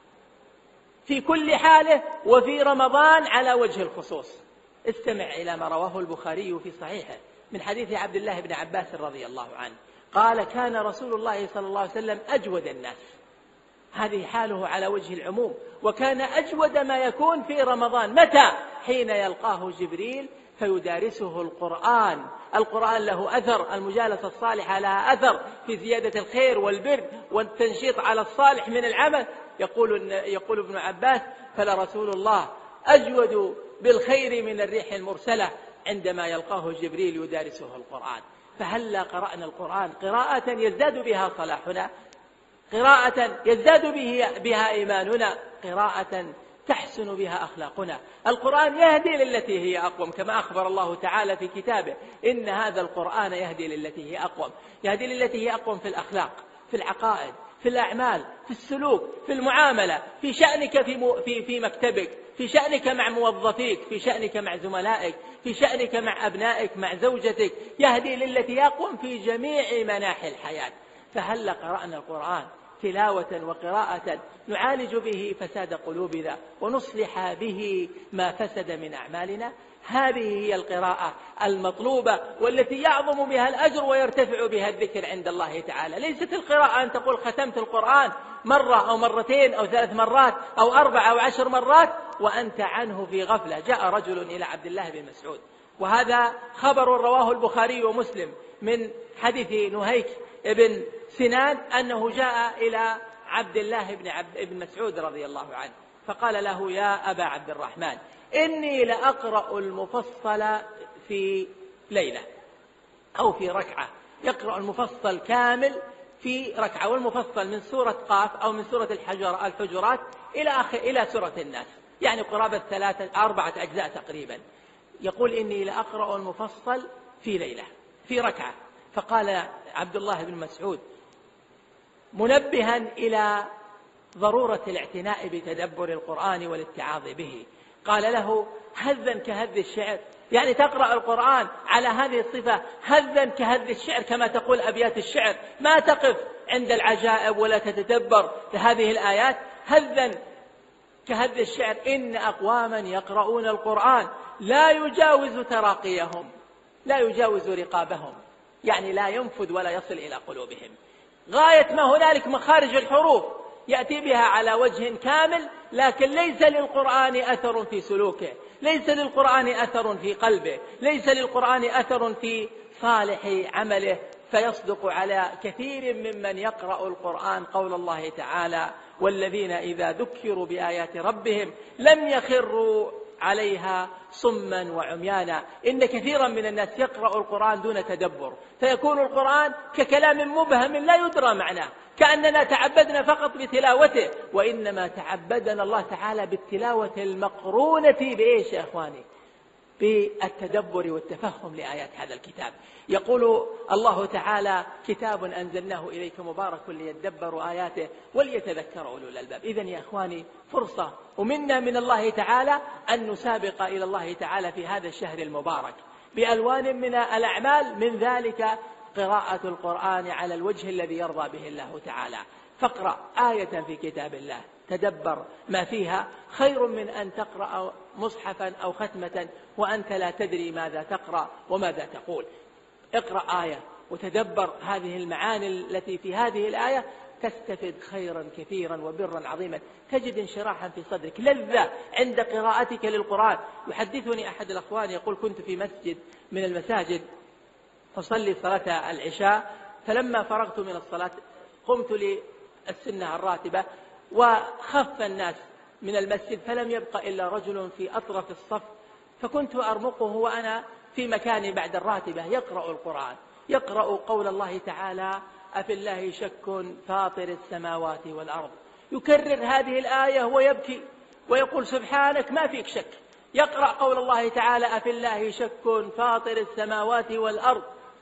في كل حاله، وفي رمضان على وجه الخصوص. استمع إلى ما رواه البخاري في صحيحه من حديث عبد الله بن عباس رضي الله عنه قال: كان رسول الله صلى الله عليه وسلم أجود الناس. هذه حاله على وجه العموم. وكان أجود ما يكون في رمضان. متى؟ حين يلقاه جبريل فيدارسه القرآن. القرآن له أثر، المجالسة الصالحة لها أثر في زيادة الخير والبر والتنشيط على الصالح من العمل. يقول, يقول ابن عباس: فلرسول الله أجود بالخير من الريح المرسلة عندما يلقاه جبريل يدارسه القرآن. فهلا قرأنا القرآن قراءة يزداد بها صلاحنا؟ قراءة يزداد به بها إيماننا، قراءة تحسن بها أخلاقنا. القرآن يهدي للتي هي أقوم، كما أخبر الله تعالى في كتابه إن هذا القرآن يهدي للتي هي أقوم. يهدي للتي هي أقوم في الأخلاق، في العقائد، في الأعمال، في السلوك، في المعاملة، في شأنك في, م... في... في مكتبك، في شأنك مع موظفيك، في شأنك مع زملائك، في شأنك مع أبنائك، مع زوجتك. يهدي للتي هي أقوم في جميع مناحي الحياة. فهل قرأنا القرآن تلاوة وقراءة نعالج به فساد قلوبنا ونصلح به ما فسد من أعمالنا؟ هذه هي القراءة المطلوبة والتي يعظم بها الأجر ويرتفع بها الذكر عند الله تعالى. ليست القراءة أن تقول ختمت القرآن مرة أو مرتين أو ثلاث مرات أو أربع أو عشر مرات وأنت عنه في غفلة. جاء رجل إلى عبد الله بن مسعود، وهذا خبر رواه البخاري ومسلم من حديث نهيك بن سنان أنه جاء إلى عبد الله بن, عبد بن مسعود رضي الله عنه فقال له: يا أبا عبد الرحمن، إني لأقرأ المفصل في ليلة أو في ركعة. يقرأ المفصل كامل في ركعة، والمفصل من سورة قاف أو من سورة الحجرات إلى آخر إلى سورة الناس، يعني قرابة ثلاثة أربعة أجزاء تقريبا. يقول: إني لأقرأ المفصل في ليلة في ركعة. فقال عبد الله بن مسعود منبها إلى ضرورة الاعتناء بتدبر القرآن والاتعاظ به، قال له: هذا كهذ الشعر، يعني تقرأ القرآن على هذه الصفة، هذا كهذ الشعر كما تقول أبيات الشعر، ما تقف عند العجائب ولا تتدبر لهذه الآيات. هذا كهذ الشعر، إن أقواما يقرؤون القرآن لا يجاوز تراقيهم، لا يجاوز رقابهم، يعني لا ينفذ ولا يصل إلى قلوبهم. غاية ما هنالك مخارج الحروف يأتي بها على وجه كامل، لكن ليس للقرآن أثر في سلوكه، ليس للقرآن أثر في قلبه، ليس للقرآن أثر في صالح عمله، فيصدق على كثير ممن يقرأ القرآن قول الله تعالى: والذين إذا ذكروا بآيات ربهم لم يخروا عليها صما وعميانا. إن كثيرا من الناس يقرأ القرآن دون تدبر، فيكون القرآن ككلام مبهم لا يدرى معناه، كأننا تعبدنا فقط بتلاوته، وإنما تعبدنا الله تعالى بالتلاوة المقرونة بإيش يا إخواني؟ بالتدبر والتفهم لآيات هذا الكتاب. يقول الله تعالى: كتاب أنزلناه إليك مبارك ليدبروا آياته وليتذكر أولو الألباب. إذن يا إخواني فرصة ومنا من الله تعالى أن نسابق إلى الله تعالى في هذا الشهر المبارك بألوان من الأعمال، من ذلك قراءة القرآن على الوجه الذي يرضى به الله تعالى. فاقرأ آية في كتاب الله، تدبر ما فيها، خير من أن تقرأ مصحفا أو ختمة وأنت لا تدري ماذا تقرأ وماذا تقول. اقرأ آية وتدبر هذه المعاني التي في هذه الآية، تستفد خيرا كثيرا وبرا عظيما، تجد انشراحا في صدرك، لذة عند قراءتك للقرآن. يحدثني أحد الأخوان يقول: كنت في مسجد من المساجد أصلي صلاة العشاء، فلما فرغت من الصلاة قمت للسنة الراتبة، وخف الناس من المسجد فلم يبق إلا رجل في أطرف الصف، فكنت أرمقه وأنا في مكاني بعد الراتبة يقرأ القرآن، يقرأ قول الله تعالى: أفي الله شك فاطر السماوات والأرض. يكرر هذه الآية ويبكي ويقول: سبحانك ما فيك شك. يقرأ قول الله تعالى: أفي الله شك فاطر السماوات والأرض،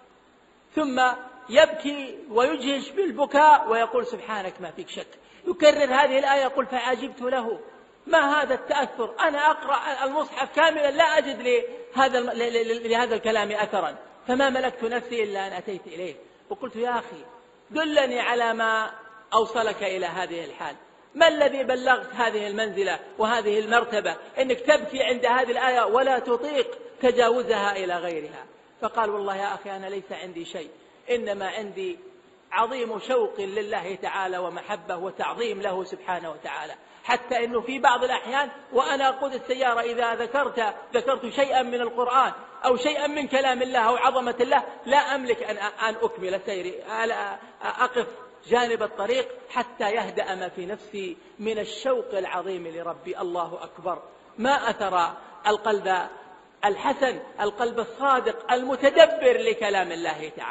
ثم يبكي ويجهش بالبكاء ويقول: سبحانك ما فيك شك. يكرر هذه الآية، يقول: فعجبت له، ما هذا التأثر؟ أنا أقرأ المصحف كاملا لا أجد لهذا لهذا الكلام أثرا، فما ملكت نفسي إلا أن أتيت إليه وقلت: يا أخي دلني على ما أوصلك إلى هذه الحال، ما الذي بلغت هذه المنزلة وهذه المرتبة إنك تبكي عند هذه الآية ولا تطيق تجاوزها إلى غيرها؟ فقال: والله يا أخي أنا ليس عندي شيء، إنما عندي عظيم شوق لله تعالى ومحبة وتعظيم له سبحانه وتعالى، حتى إنه في بعض الأحيان وأنا أقود السيارة إذا ذكرت ذكرت شيئا من القرآن أو شيئا من كلام الله أو عظمة الله لا أملك أن أن أكمل سيري، أقف جانب الطريق حتى يهدأ ما في نفسي من الشوق العظيم لربي. الله أكبر، ما أثر القلب الحسن، القلب الصادق المتدبر لكلام الله تعالى.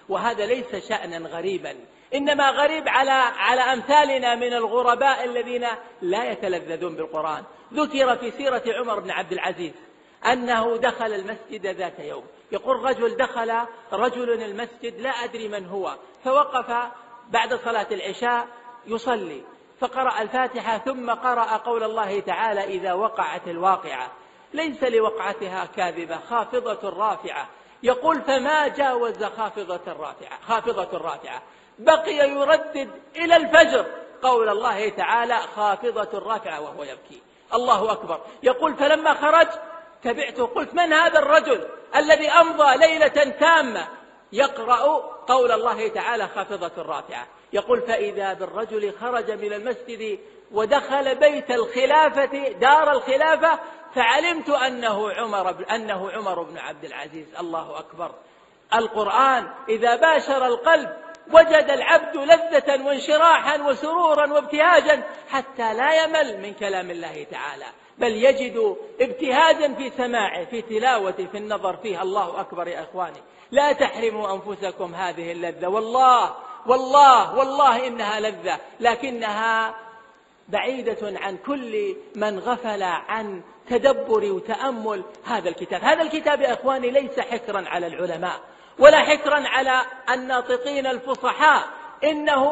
وهذا ليس شأنا غريبا، إنما غريب على على أمثالنا من الغرباء الذين لا يتلذذون بالقرآن. ذكر في سيرة عمر بن عبد العزيز أنه دخل المسجد ذات يوم، يقول رجل دخل رجل المسجد لا أدري من هو، فوقف بعد صلاة العشاء يصلي فقرأ الفاتحة ثم قرأ قول الله تعالى: إذا وقعت الواقعة ليس لوقعتها كاذبة خافضة رافعة. يقول فما جاوز خافضة الرافعة خافضة الرافعة بقي يردد إلى الفجر قول الله تعالى: خافضة الرافعة وهو يبكي. الله أكبر. يقول فلما خرج تبعته قلت: من هذا الرجل الذي أمضى ليلة تامة يقرأ قول الله تعالى: خافضة الرافعة؟ يقول فإذا بالرجل خرج من المسجد ودخل بيت الخلافة دار الخلافة، فعلمت أنه عمر أنه عمر بن عبد العزيز. الله أكبر. القرآن إذا باشر القلب وجد العبد لذة وانشراحا وسرورا وابتهاجا حتى لا يمل من كلام الله تعالى، بل يجد ابتهاجا في سماعه، في تلاوته، في النظر فيه. الله أكبر. يا إخواني، لا تحرموا أنفسكم هذه اللذة، والله والله والله إنها لذة، لكنها بعيدة عن كل من غفل عن تدبر وتأمل هذا الكتاب. هذا الكتاب يا إخواني ليس حكرا على العلماء ولا حكرا على الناطقين الفصحاء، إنه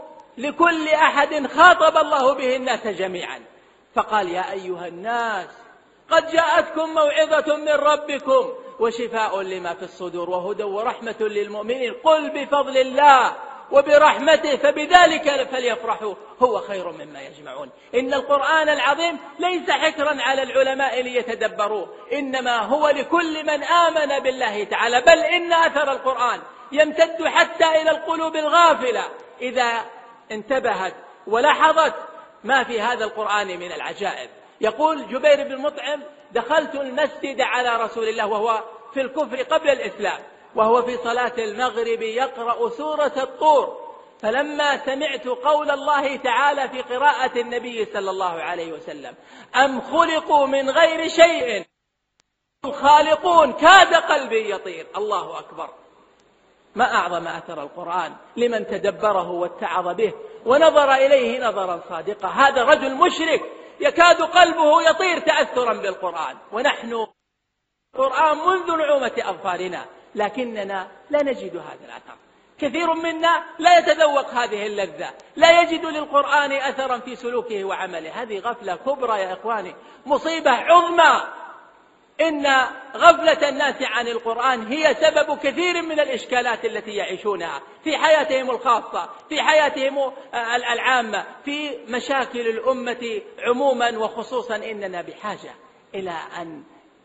لكل أحد خاطب الله به الناس جميعا، فقال: يا أيها الناس قد جاءتكم موعظة من ربكم وشفاء لما في الصدور وهدى ورحمة للمؤمنين، قل بفضل الله وبرحمته فبذلك فليفرحوا هو خير مما يجمعون. إن القرآن العظيم ليس حكرا على العلماء ليتدبروه، إنما هو لكل من آمن بالله تعالى، بل إن أثر القرآن يمتد حتى إلى القلوب الغافلة إذا انتبهت ولاحظت ما في هذا القرآن من العجائب. يقول جبير بن مطعم: دخلت المسجد على رسول الله وهو في الكفر قبل الإسلام، وهو في صلاة المغرب يقرأ سورة الطور، فلما سمعت قول الله تعالى في قراءة النبي صلى الله عليه وسلم: أم خلقوا من غير شيء الخالقون، كاد قلبي يطير. الله أكبر. ما أعظم أثر القرآن لمن تدبره واتعظ به ونظر إليه نظرا صادقا. هذا رجل مشرك يكاد قلبه يطير تأثرا بالقرآن، ونحن القرآن منذ نعومة أظفارنا، لكننا لا نجد هذا الأثر. كثير منا لا يتذوق هذه اللذة، لا يجد للقرآن أثرا في سلوكه وعمله. هذه غفلة كبرى يا إخواني، مصيبة عظمى. إن غفلة الناس عن القرآن هي سبب كثير من الإشكالات التي يعيشونها في حياتهم الخاصة، في حياتهم العامة، في مشاكل الأمة عموما وخصوصا. إننا بحاجة إلى أن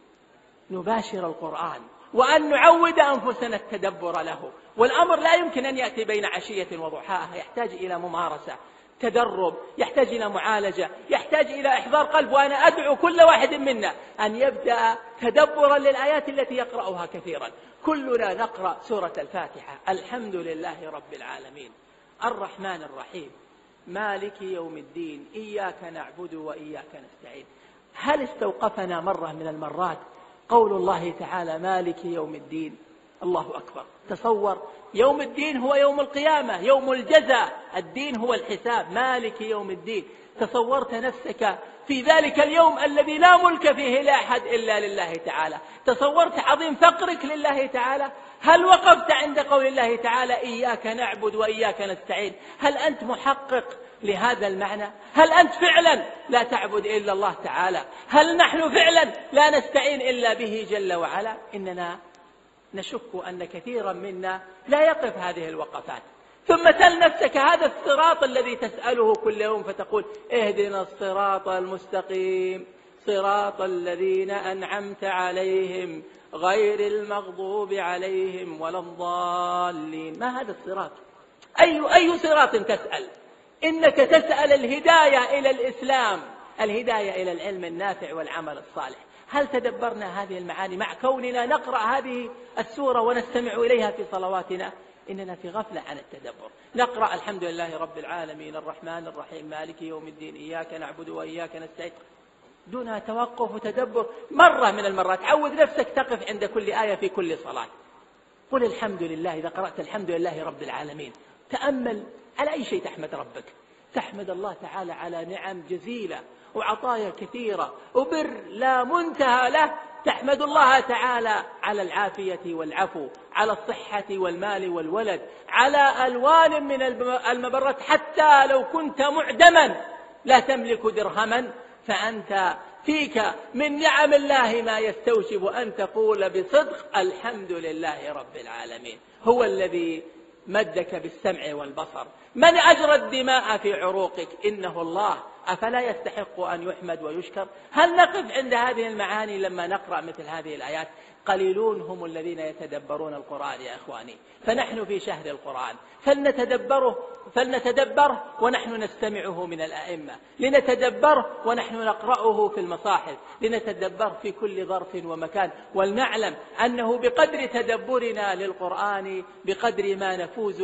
نباشر القرآن وأن نعود أنفسنا التدبر له، والأمر لا يمكن أن يأتي بين عشية وضحاها، يحتاج إلى ممارسة، تدرب، يحتاج إلى معالجة، يحتاج إلى إحضار قلب. وأنا أدعو كل واحد منا أن يبدأ تدبرا للآيات التي يقرأها كثيرا. كلنا نقرأ سورة الفاتحة: الحمد لله رب العالمين الرحمن الرحيم مالك يوم الدين إياك نعبد وإياك نستعين. هل استوقفنا مرة من المرات قول الله تعالى مالك يوم الدين؟ الله أكبر. تصور، يوم الدين هو يوم القيامة، يوم الجزاء، الدين هو الحساب. مالك يوم الدين. تصورت نفسك في ذلك اليوم الذي لا ملك فيه لأحد إلا لله تعالى؟ تصورت عظيم فقرك لله تعالى؟ هل وقفت عند قول الله تعالى إياك نعبد وإياك نستعين؟ هل أنت محقق لهذا المعنى؟ هل أنت فعلا لا تعبد إلا الله تعالى؟ هل نحن فعلا لا نستعين إلا به جل وعلا؟ إننا نشك أن كثيرا منا لا يقف هذه الوقفات. ثم سل نفسك هذا الصراط الذي تسأله كل يوم فتقول: اهدنا الصراط المستقيم صراط الذين أنعمت عليهم غير المغضوب عليهم ولا الضالين. ما هذا الصراط؟ أي, أي صراط تسأل؟ إنك تسأل الهداية إلى الإسلام، الهداية إلى العلم النافع والعمل الصالح. هل تدبرنا هذه المعاني مع كوننا نقرأ هذه السورة ونستمع إليها في صلواتنا؟ إننا في غفلة عن التدبر. نقرأ الحمد لله رب العالمين الرحمن الرحيم مالك يوم الدين إياك نعبد وإياك نستعين دون توقف وتدبر. مرة من المرات عود نفسك تقف عند كل آية في كل صلاة، قل الحمد لله إذا قرأت الحمد لله رب العالمين. تأمل على أي شيء تحمد ربك. تحمد الله تعالى على نعم جزيلة وعطايا كثيرة وبر لا منتهى له. تحمد الله تعالى على العافية والعفو، على الصحة والمال والولد، على ألوان من المبرات. حتى لو كنت معدما لا تملك درهما فأنت فيك من نعم الله ما يستوجب أن تقول بصدق الحمد لله رب العالمين. هو الذي مدك بالسمع والبصر. من أجرى الدماء في عروقك إنه الله. أفلا يستحق أن يحمد ويشكر؟ هل نقف عند هذه المعاني لما نقرأ مثل هذه الآيات؟ قليلون هم الذين يتدبرون القرآن يا إخواني. فنحن في شهر القرآن فلنتدبره فلنتدبره ونحن نستمعه من الأئمة، لنتدبره ونحن نقرأه في المصاحف، لنتدبر في كل ظرف ومكان، ولنعلم أنه بقدر تدبرنا للقرآن بقدر ما نفوز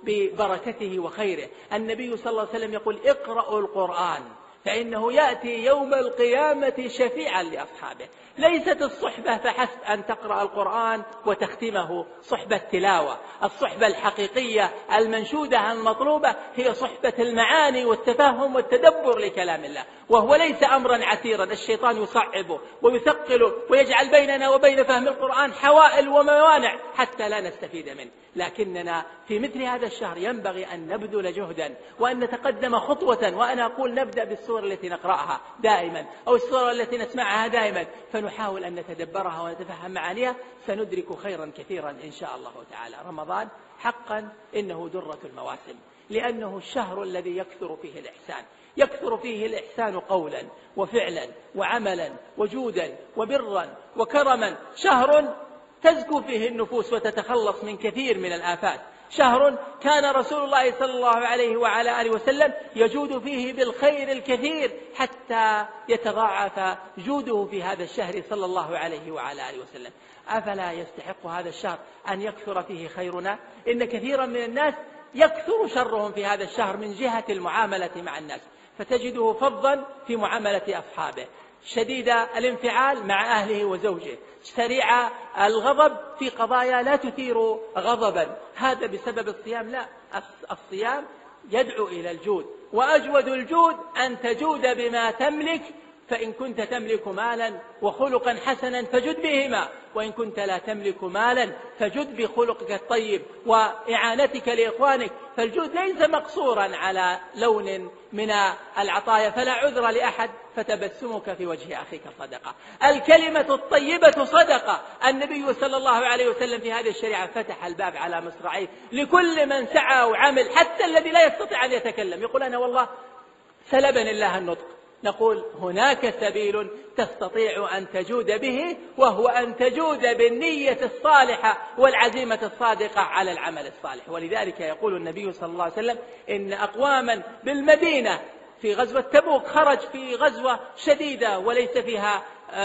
ببركته وخيره. النبي صلى الله عليه وسلم يقول اقرأوا القرآن فإنه يأتي يوم القيامة شفيعا لأصحابه. ليست الصحبة فحسب أن تقرأ القرآن وتختمه صحبة تلاوة. الصحبة الحقيقية المنشودة المطلوبة هي صحبة المعاني والتفهم والتدبر لكلام الله، وهو ليس أمرا عسيرا الشيطان يصعبه ويثقله ويجعل بيننا وبين فهم القرآن حوائل وموانع حتى لا نستفيد منه. لكننا في مثل هذا الشهر ينبغي أن نبذل جهدا وأن نتقدم خطوة. وأنا أقول نبدأ بالسورة التي نقرأها دائما أو السورة التي نسمعها دائما، فنحاول أن نتدبرها ونتفهم معانيها، سندرك خيرا كثيرا إن شاء الله تعالى. رمضان حقا إنه درة المواسم، لأنه الشهر الذي يكثر فيه الإحسان. يكثر فيه الإحسان قولا وفعلا وعملا وجودا وبرا وكرما. شهر تزكو فيه النفوس وتتخلص من كثير من الآفات. شهر كان رسول الله صلى الله عليه وعلى آله وسلم يجود فيه بالخير الكثير حتى يتضاعف جوده في هذا الشهر صلى الله عليه وعلى آله وسلم. أفلا يستحق هذا الشهر أن يكثر فيه خيرنا؟ إن كثيرا من الناس يكثر شرهم في هذا الشهر من جهة المعاملة مع الناس، فتجده فظا في معاملة أصحابه، شديد الانفعال مع أهله وزوجه، سريع الغضب في قضايا لا تثير غضبا. هذا بسبب الصيام؟ لا، الصيام يدعو إلى الجود، وأجود الجود أن تجود بما تملك. فإن كنت تملك مالا وخلقا حسنا فجد بهما، وإن كنت لا تملك مالا فجد بخلقك الطيب وإعانتك لإخوانك. فالجود ليس مقصورا على لون من العطايا، فلا عذر لأحد، فتبسمك في وجه أخيك صدقة. الكلمة الطيبة صدقة. النبي صلى الله عليه وسلم في هذه الشريعة فتح الباب على مصراعيه لكل من سعى وعمل، حتى الذي لا يستطيع أن يتكلم يقول أنا والله سلبني الله النطق. نقول هناك سبيل تستطيع أن تجود به، وهو أن تجود بالنية الصالحة والعزيمة الصادقة على العمل الصالح. ولذلك يقول النبي صلى الله عليه وسلم إن أقواما بالمدينة في غزوة تبوك خرج في غزوة شديدة وليس فيها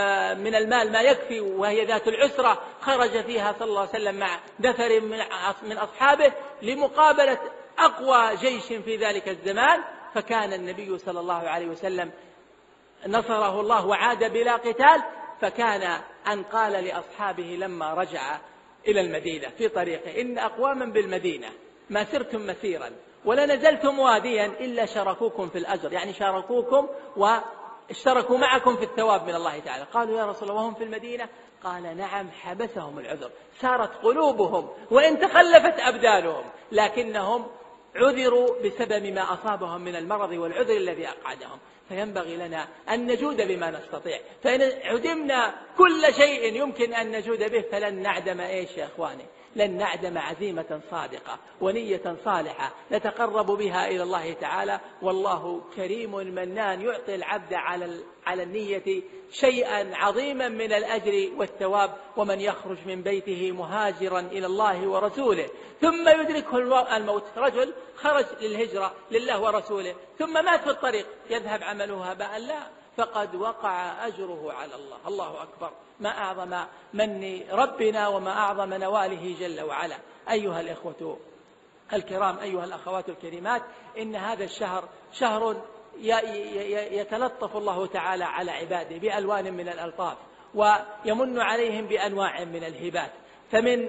من المال ما يكفي وهي ذات العسرة، خرج فيها صلى الله عليه وسلم مع نفر من أصحابه لمقابلة أقوى جيش في ذلك الزمان. فكان النبي صلى الله عليه وسلم نصره الله وعاد بلا قتال. فكان أن قال لأصحابه لما رجع إلى المدينة في طريقه إن أقواما بالمدينة ما سرتم مسيرا ولا نزلتم واديا إلا شاركوكم في الأجر، يعني شاركوكم واشتركوا معكم في الثواب من الله تعالى. قالوا يا رسول الله وهم في المدينة؟ قال نعم، حبسهم العذر، سارت قلوبهم وإن تخلفت أبدانهم، لكنهم عذروا بسبب ما أصابهم من المرض والعذر الذي أقعدهم. فينبغي لنا أن نجود بما نستطيع، فإن عدمنا كل شيء يمكن أن نجود به فلن نعدم إيش يا إخواني؟ لن نعدم عزيمة صادقة ونية صالحة نتقرب بها إلى الله تعالى. والله كريم منان يعطي العبد على على النية شيئا عظيما من الأجر والثواب. ومن يخرج من بيته مهاجرا إلى الله ورسوله ثم يدركه الموت، رجل خرج للهجرة لله ورسوله ثم مات في الطريق، يذهب عمله هباء؟ لا، فقد وقع أجره على الله. الله أكبر، ما أعظم من ربنا وما أعظم نواله جل وعلا. أيها الإخوة الكرام، أيها الأخوات الكريمات، إن هذا الشهر شهر يتلطف الله تعالى على عباده بألوان من الألطاف ويمن عليهم بأنواع من الهبات. فمن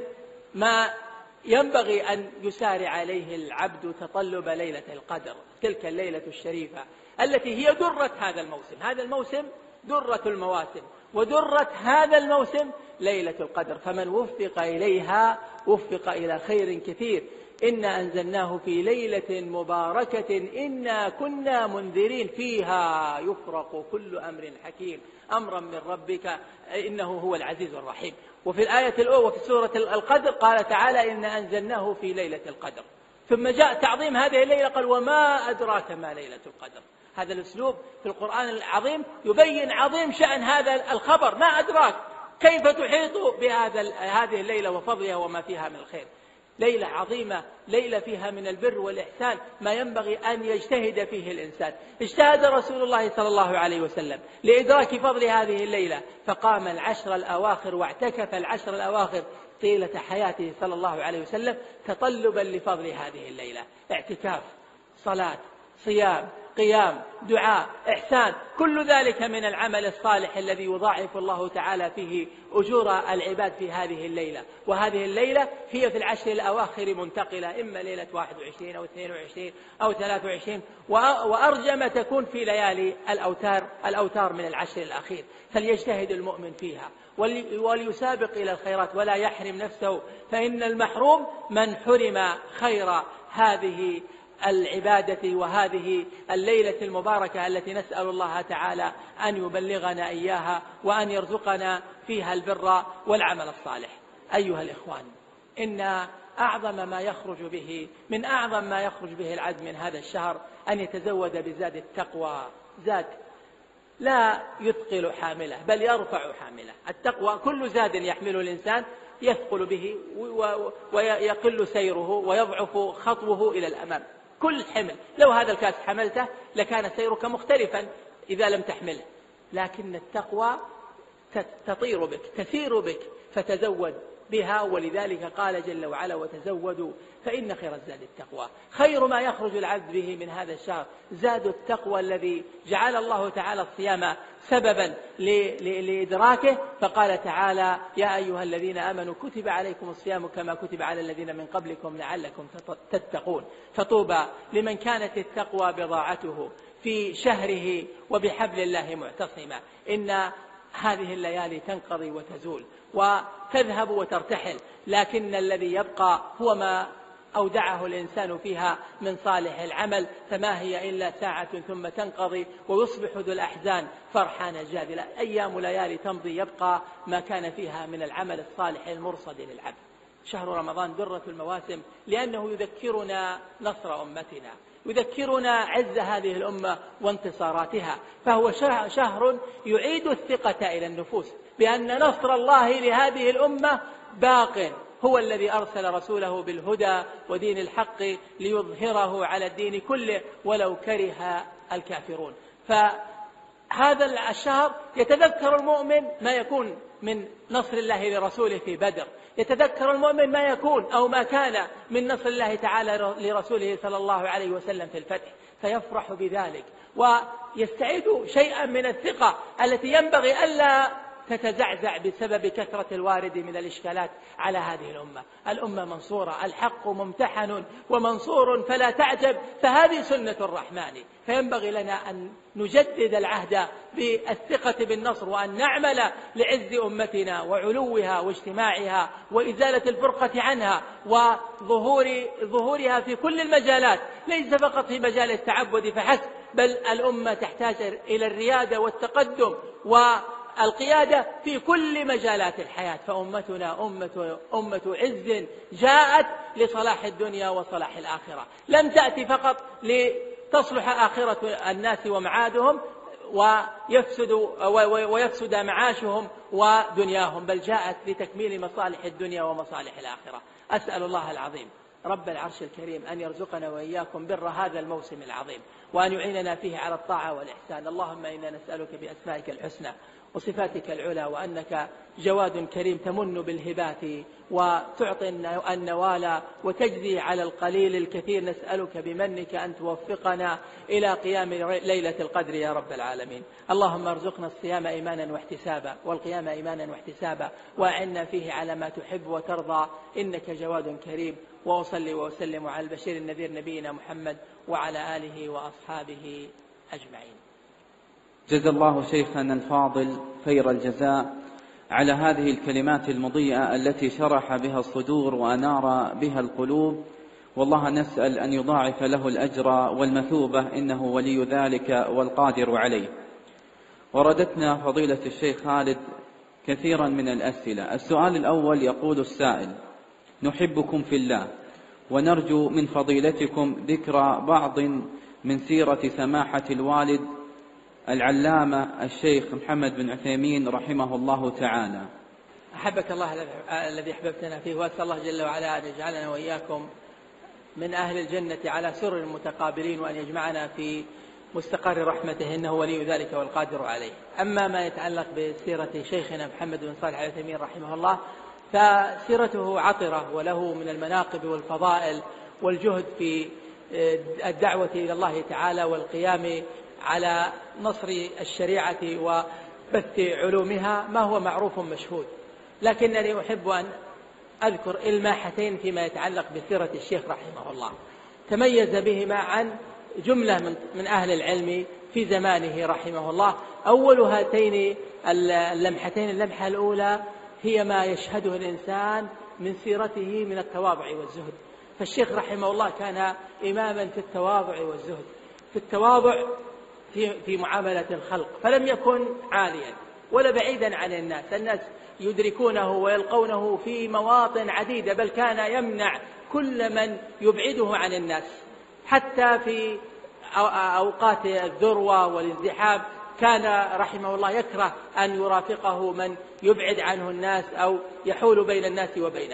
ما ينبغي أن يسارع عليه العبد تطلب ليلة القدر، تلك الليلة الشريفة التي هي درة هذا الموسم. هذا الموسم درة المواسم، ودرة هذا الموسم ليلة القدر، فمن وفق إليها وفق إلى خير كثير. إنا أنزلناه في ليلة مباركة إنا كنا منذرين فيها يفرق كل أمر حكيم أمرا من ربك إنه هو العزيز الرحيم. وفي الآية الأولى في سورة القدر قال تعالى إنا أنزلناه في ليلة القدر، ثم جاء تعظيم هذه الليلة قال وما أدراك ما ليلة القدر. هذا الأسلوب في القرآن العظيم يبين عظيم شأن هذا الخبر، ما أدراك، كيف تحيط بهذا هذه الليلة وفضلها وما فيها من الخير. ليلة عظيمة، ليلة فيها من البر والإحسان ما ينبغي أن يجتهد فيه الإنسان. اجتهد رسول الله صلى الله عليه وسلم لإدراك فضل هذه الليلة، فقام العشر الأواخر واعتكف العشر الأواخر طيلة حياته صلى الله عليه وسلم تطلبا لفضل هذه الليلة. اعتكاف، صلاة، صيام، قيام، دعاء، إحسان، كل ذلك من العمل الصالح الذي يضاعف الله تعالى فيه أجور العباد في هذه الليلة. وهذه الليلة هي في العشر الأواخر منتقلة، إما ليلة واحد وعشرين أو اثنين وعشرين أو ثلاثة وعشرين، وأرجم تكون في ليالي الأوتار, الأوتار من العشر الأخير. فليجتهد المؤمن فيها وليسابق إلى الخيرات ولا يحرم نفسه، فإن المحروم من حرم خير هذه العبادة وهذه الليلة المباركة التي نسأل الله تعالى أن يبلغنا إياها وأن يرزقنا فيها البر والعمل الصالح. أيها الإخوان، إن أعظم ما يخرج به من أعظم ما يخرج به العبد من هذا الشهر أن يتزود بزاد التقوى، زاد لا يثقل حامله بل يرفع حامله. التقوى كل زاد يحمله الإنسان يثقل به ويقل سيره ويضعف خطوه إلى الأمام. كل حمل، لو هذا الكاس حملته لكان سيرك مختلفا إذا لم تحمله، لكن التقوى تطير بك، تسير بك، فتزود بها. ولذلك قال جل وعلا وتزودوا فإن خير الزاد التقوى. خير ما يخرج العبد به من هذا الشهر زاد التقوى الذي جعل الله تعالى الصيام سببا لإدراكه، فقال تعالى يا أيها الذين آمنوا كتب عليكم الصيام كما كتب على الذين من قبلكم لعلكم تتقون. فطوبى لمن كانت التقوى بضاعته في شهره وبحبل الله معتصما. إن هذه الليالي تنقضي وتزول وتذهب وترتحل، لكن الذي يبقى هو ما أودعه الإنسان فيها من صالح العمل، فما هي إلا ساعة ثم تنقضي ويصبح ذو الأحزان فرحان جادلا. أيام ليالي تمضي يبقى ما كان فيها من العمل الصالح المرصد للعبد. شهر رمضان درة المواسم لأنه يذكرنا نصر أمتنا، يذكرنا عز هذه الأمة وانتصاراتها، فهو شهر يعيد الثقة إلى النفوس بأن نصر الله لهذه الأمة باق. هو الذي أرسل رسوله بالهدى ودين الحق ليظهره على الدين كله ولو كره الكافرون. فهذا الشهر يتذكر المؤمن ما يكون من نصر الله لرسوله في بدر، يتذكر المؤمن ما يكون أو ما كان من نصر الله تعالى لرسوله صلى الله عليه وسلم في الفتح، فيفرح بذلك ويستعيد شيئا من الثقة التي ينبغي ألا تتزعزع بسبب كثرة الوارد من الإشكالات على هذه الأمة. الأمة منصورة، الحق ممتحن ومنصور فلا تعجب، فهذه سنة الرحمن. فينبغي لنا أن نجدد العهد بالثقة بالنصر وأن نعمل لعز أمتنا وعلوها واجتماعها وإزالة الفرقة عنها وظهور ظهورها في كل المجالات، ليس فقط في مجال التعبد فحسب، بل الأمة تحتاج إلى الريادة والتقدم والقيادة في كل مجالات الحياة. فأمتنا أمة, أمة عز جاءت لصلاح الدنيا وصلاح الآخرة، لم تأتي فقط لتصلح آخرة الناس ومعادهم ويفسد, ويفسد معاشهم ودنياهم، بل جاءت لتكميل مصالح الدنيا ومصالح الآخرة. أسأل الله العظيم رب العرش الكريم أن يرزقنا وإياكم بر هذا الموسم العظيم وأن يعيننا فيه على الطاعة والإحسان. اللهم إنا نسألك بأسمائك الحسنى وصفاتك العلى، وأنك جواد كريم تمن بالهبات وتعطي النوال وتجزي على القليل الكثير. نسألك بمنك أن توفقنا إلى قيام ليلة القدر يا رب العالمين. اللهم ارزقنا الصيام إيمانا واحتسابا والقيام إيمانا واحتسابا، وأعنا فيه على ما تحب وترضى، إنك جواد كريم. وأصلي وأسلم على البشير النذير نبينا محمد وعلى آله وأصحابه أجمعين. جزا الله شيخنا الفاضل خير الجزاء على هذه الكلمات المضيئة التي شرح بها الصدور وأنار بها القلوب، والله نسأل أن يضاعف له الأجر والمثوبة، إنه ولي ذلك والقادر عليه. وردتنا فضيلة الشيخ خالد كثيرا من الأسئلة. السؤال الأول يقول السائل: نحبكم في الله، ونرجو من فضيلتكم ذكر بعض من سيرة سماحة الوالد العلامة الشيخ محمد بن عثيمين رحمه الله تعالى. أحبك الله الذي أحببتنا فيه، وأسأل الله جل وعلا أن يجعلنا وإياكم من أهل الجنة على سرر متقابلين، وأن يجمعنا في مستقر رحمته، إنه ولي ذلك والقادر عليه. أما ما يتعلق بسيرة شيخنا محمد بن صالح العثيمين رحمه الله، فسيرته عطرة، وله من المناقب والفضائل والجهد في الدعوة إلى الله تعالى والقيام على نصر الشريعة وبث علومها ما هو معروف مشهود. لكنني أحب أن أذكر إلماحتين فيما يتعلق بسيرة الشيخ رحمه الله تميز بهما عن جملة من, من أهل العلم في زمانه رحمه الله. أول هاتين اللمحتين، اللمحة الأولى هي ما يشهده الإنسان من سيرته من التواضع والزهد. فالشيخ رحمه الله كان إماما في التواضع والزهد، في التواضع في, في معاملة الخلق، فلم يكن عاليا ولا بعيدا عن الناس، الناس يدركونه ويلقونه في مواطن عديدة، بل كان يمنع كل من يبعده عن الناس. حتى في أوقات الذروة والازدحام كان رحمه الله يكره أن يرافقه من يبعد عنه الناس أو يحول بين الناس وبينه،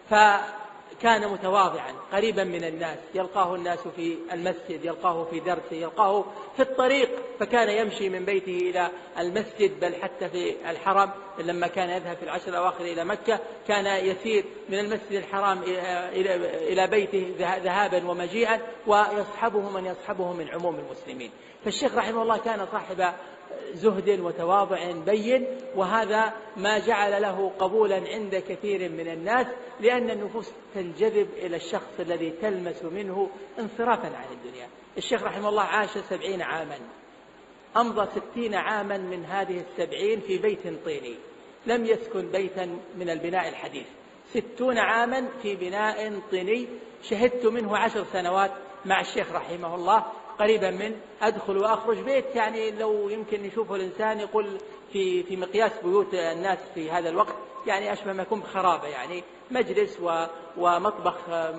فكان متواضعا قريبا من الناس، يلقاه الناس في المسجد، يلقاه في درسه، يلقاه في الطريق، فكان يمشي من بيته إلى المسجد، بل حتى في الحرم لما كان يذهب في العشر الأواخر إلى مكة كان يسير من المسجد الحرام إلى بيته ذهابا ومجيئا، ويصحبه من يصحبه من عموم المسلمين. فالشيخ رحمه الله كان صاحب زهد وتواضع بين، وهذا ما جعل له قبولا عند كثير من الناس، لأن النفوس تنجذب إلى الشخص الذي تلمس منه انصرافا عن الدنيا. الشيخ رحمه الله عاش سبعين عاما، أمضى ستين عاما من هذه السبعين في بيت طيني، لم يسكن بيتا من البناء الحديث، ستون عاما في بناء طيني. شهدت منه عشر سنوات مع الشيخ رحمه الله، قريبا من أدخل وأخرج، بيت يعني لو يمكن يشوفه الإنسان يقول في في مقياس بيوت الناس في هذا الوقت يعني أشبه ما يكون خرابة، يعني مجلس ومطبخ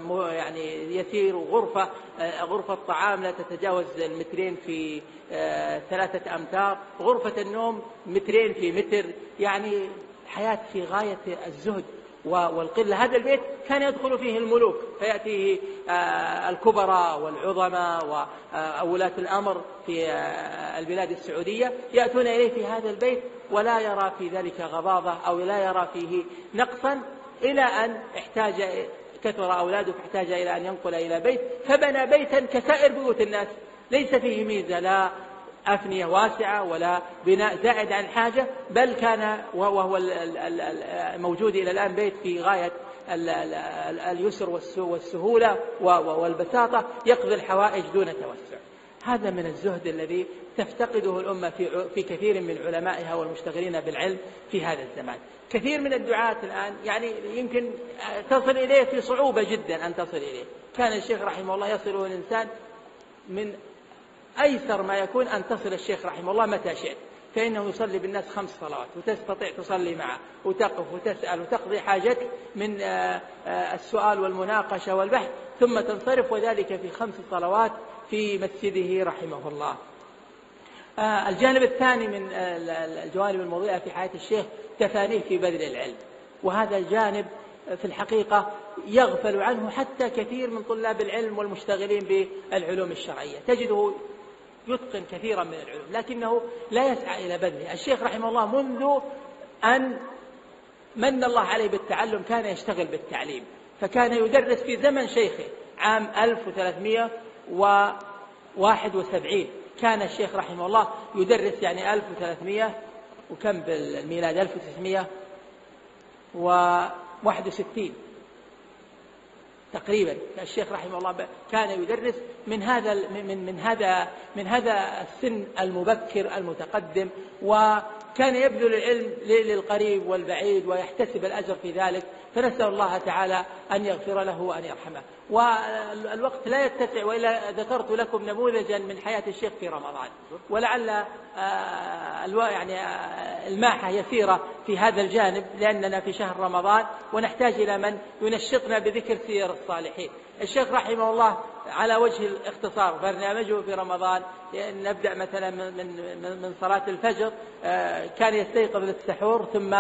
يعني يسير، وغرفة غرفة طعام لا تتجاوز المترين في ثلاثة أمتار، غرفة النوم مترين في متر، يعني حياة في غاية الزهد والقلة. هذا البيت كان يدخل فيه الملوك، فيأتيه الكبراء والعظماء وولاة الأمر في البلاد السعودية، يأتون إليه في هذا البيت ولا يرى في ذلك غضاضة أو لا يرى فيه نقصا، إلى أن احتاج كثر أولاده فاحتاج إلى أن ينقل إلى بيت، فبنى بيتا كسائر بيوت الناس، ليس فيه ميزة، لا أفنية واسعة ولا بناء زائد عن حاجة، بل كان وهو موجود إلى الآن بيت في غاية اليسر والسهولة والبساطة، يقضي الحوائج دون توسع. هذا من الزهد الذي تفتقده الأمة في في كثير من علمائها والمشتغلين بالعلم في هذا الزمان. كثير من الدعاة الآن يعني يمكن تصل إليه في صعوبة جدا أن تصل إليه. كان الشيخ رحمه الله يصله الإنسان من أيسر ما يكون أن تصل الشيخ رحمه الله متى شئت، فإنه يصلي بالناس خمس صلوات وتستطيع تصلي معه وتقف وتسأل وتقضي حاجتك من السؤال والمناقشة والبحث، ثم تنصرف، وذلك في خمس صلوات في مسجده رحمه الله. الجانب الثاني من الجوانب المضيئة في حياة الشيخ تفانيه في بذل العلم، وهذا الجانب في الحقيقة يغفل عنه حتى كثير من طلاب العلم والمشتغلين بالعلوم الشرعية. تجده يتقن كثيرا من العلوم، لكنه لا يسعى إلى بذله. الشيخ رحمه الله منذ أن من الله عليه بالتعلم كان يشتغل بالتعليم، فكان يدرس في زمن شيخه عام ألف وثلاثمائة وواحد وسبعين، كان الشيخ رحمه الله يدرس يعني ألف وثلاثمائة وكم بالميلاد ألف وتسعمائة وواحد وستين تقريبا. الشيخ رحمه الله كان يدرس من هذا من من هذا من هذا السن المبكر المتقدم، وكان يبذل العلم للقريب والبعيد ويحتسب الأجر في ذلك، فنسأل الله تعالى أن يغفر له وأن يرحمه. والوقت لا يتسع، وإلا ذكرت لكم نموذجا من حياة الشيخ في رمضان، ولعل يعني الماحة يسيرة في هذا الجانب، لأننا في شهر رمضان ونحتاج إلى من ينشطنا بذكر سير الصالحين. الشيخ رحمه الله على وجه الاختصار برنامجه في رمضان نبدأ مثلا من من صلاة الفجر، كان يستيقظ للسحور ثم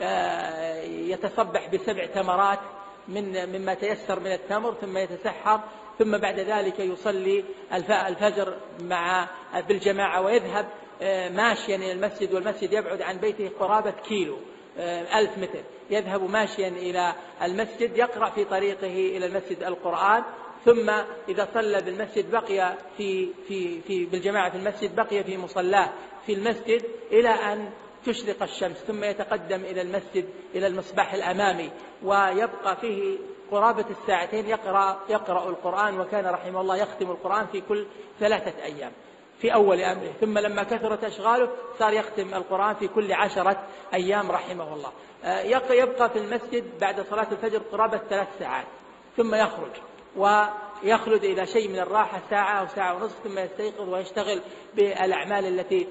يتصبح بسبع تمرات من مما تيسر من التمر، ثم يتسحر، ثم بعد ذلك يصلي الفجر مع بالجماعة، ويذهب ماشيا إلى المسجد، والمسجد يبعد عن بيته قرابة كيلو ألف متر، يذهب ماشيا إلى المسجد، يقرأ في طريقه إلى المسجد القرآن، ثم إذا صلى بالمسجد بقي في في في بالجماعة في المسجد، بقي في مصلاه في المسجد إلى أن تشرق الشمس، ثم يتقدم إلى المسجد إلى المصباح الأمامي، ويبقى فيه قرابة الساعتين يقرأ يقرأ القرآن. وكان رحمه الله يختم القرآن في كل ثلاثة أيام في أول أمره، ثم لما كثرت أشغاله صار يختم القرآن في كل عشرة أيام رحمه الله. يبقى في المسجد بعد صلاة الفجر قرابة ثلاث ساعات، ثم يخرج ويخلد إلى شيء من الراحة ساعة أو ساعة ونصف، ثم يستيقظ ويشتغل بالأعمال التي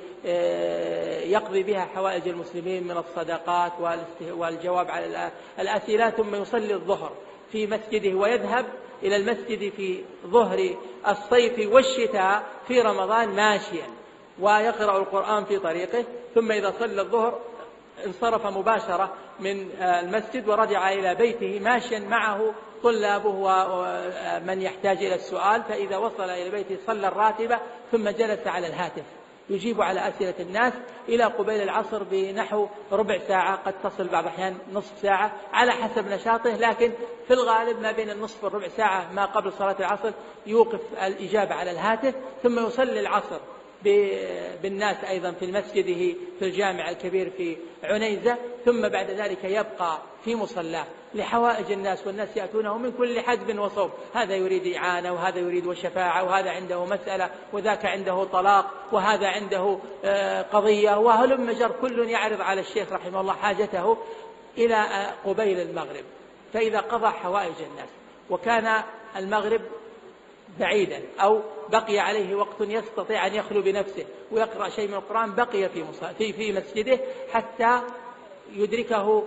يقضي بها حوائج المسلمين من الصدقات والجواب على الأسئلة، ثم يصلي الظهر في مسجده، ويذهب إلى المسجد في ظهر الصيف والشتاء في رمضان ماشيا، ويقرأ القرآن في طريقه، ثم إذا صلى الظهر انصرف مباشرة من المسجد ورجع إلى بيته ماشيا، معه طلابه ومن يحتاج إلى السؤال، فإذا وصل إلى بيته صلى الراتبة، ثم جلس على الهاتف يجيب على أسئلة الناس إلى قبيل العصر بنحو ربع ساعة، قد تصل بعض الأحيان نصف ساعة على حسب نشاطه، لكن في الغالب ما بين النصف والربع ساعة ما قبل صلاة العصر يوقف الإجابة على الهاتف، ثم يصلي العصر بالناس أيضا في مسجده في الجامع الكبير في عنيزة، ثم بعد ذلك يبقى في مصلاه لحوائج الناس، والناس يأتونه من كل حدب وصوب، هذا يريد إعانة، وهذا يريد شفاعة، وهذا عنده مسألة، وذاك عنده طلاق، وهذا عنده قضية، وهلم جر، كل يعرض على الشيخ رحمه الله حاجته إلى قبيل المغرب. فإذا قضى حوائج الناس وكان المغرب بعيدا أو بقي عليه وقت يستطيع أن يخلو بنفسه ويقرأ شيء من القرآن، بقي في في في مسجده حتى يدركه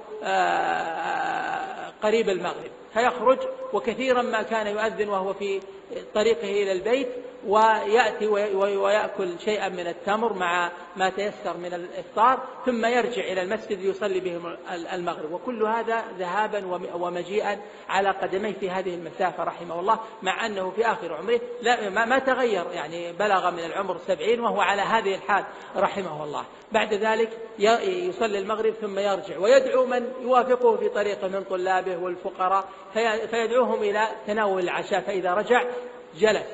قريب المغرب، فيخرج، وكثيرا ما كان يؤذن وهو في طريقه إلى البيت، ويأتي ويأكل شيئا من التمر مع ما تيسر من الإفطار، ثم يرجع إلى المسجد يصلي بهم المغرب، وكل هذا ذهابا ومجيئا على قدميه في هذه المسافة رحمه الله، مع أنه في آخر عمره لا ما تغير، يعني بلغ من العمر سبعين وهو على هذه الحال رحمه الله. بعد ذلك يصلي المغرب ثم يرجع ويدعو من يوافقه في طريقه من طلابه والفقراء، فيدعوهم إلى تناول العشاء، فإذا رجع جلس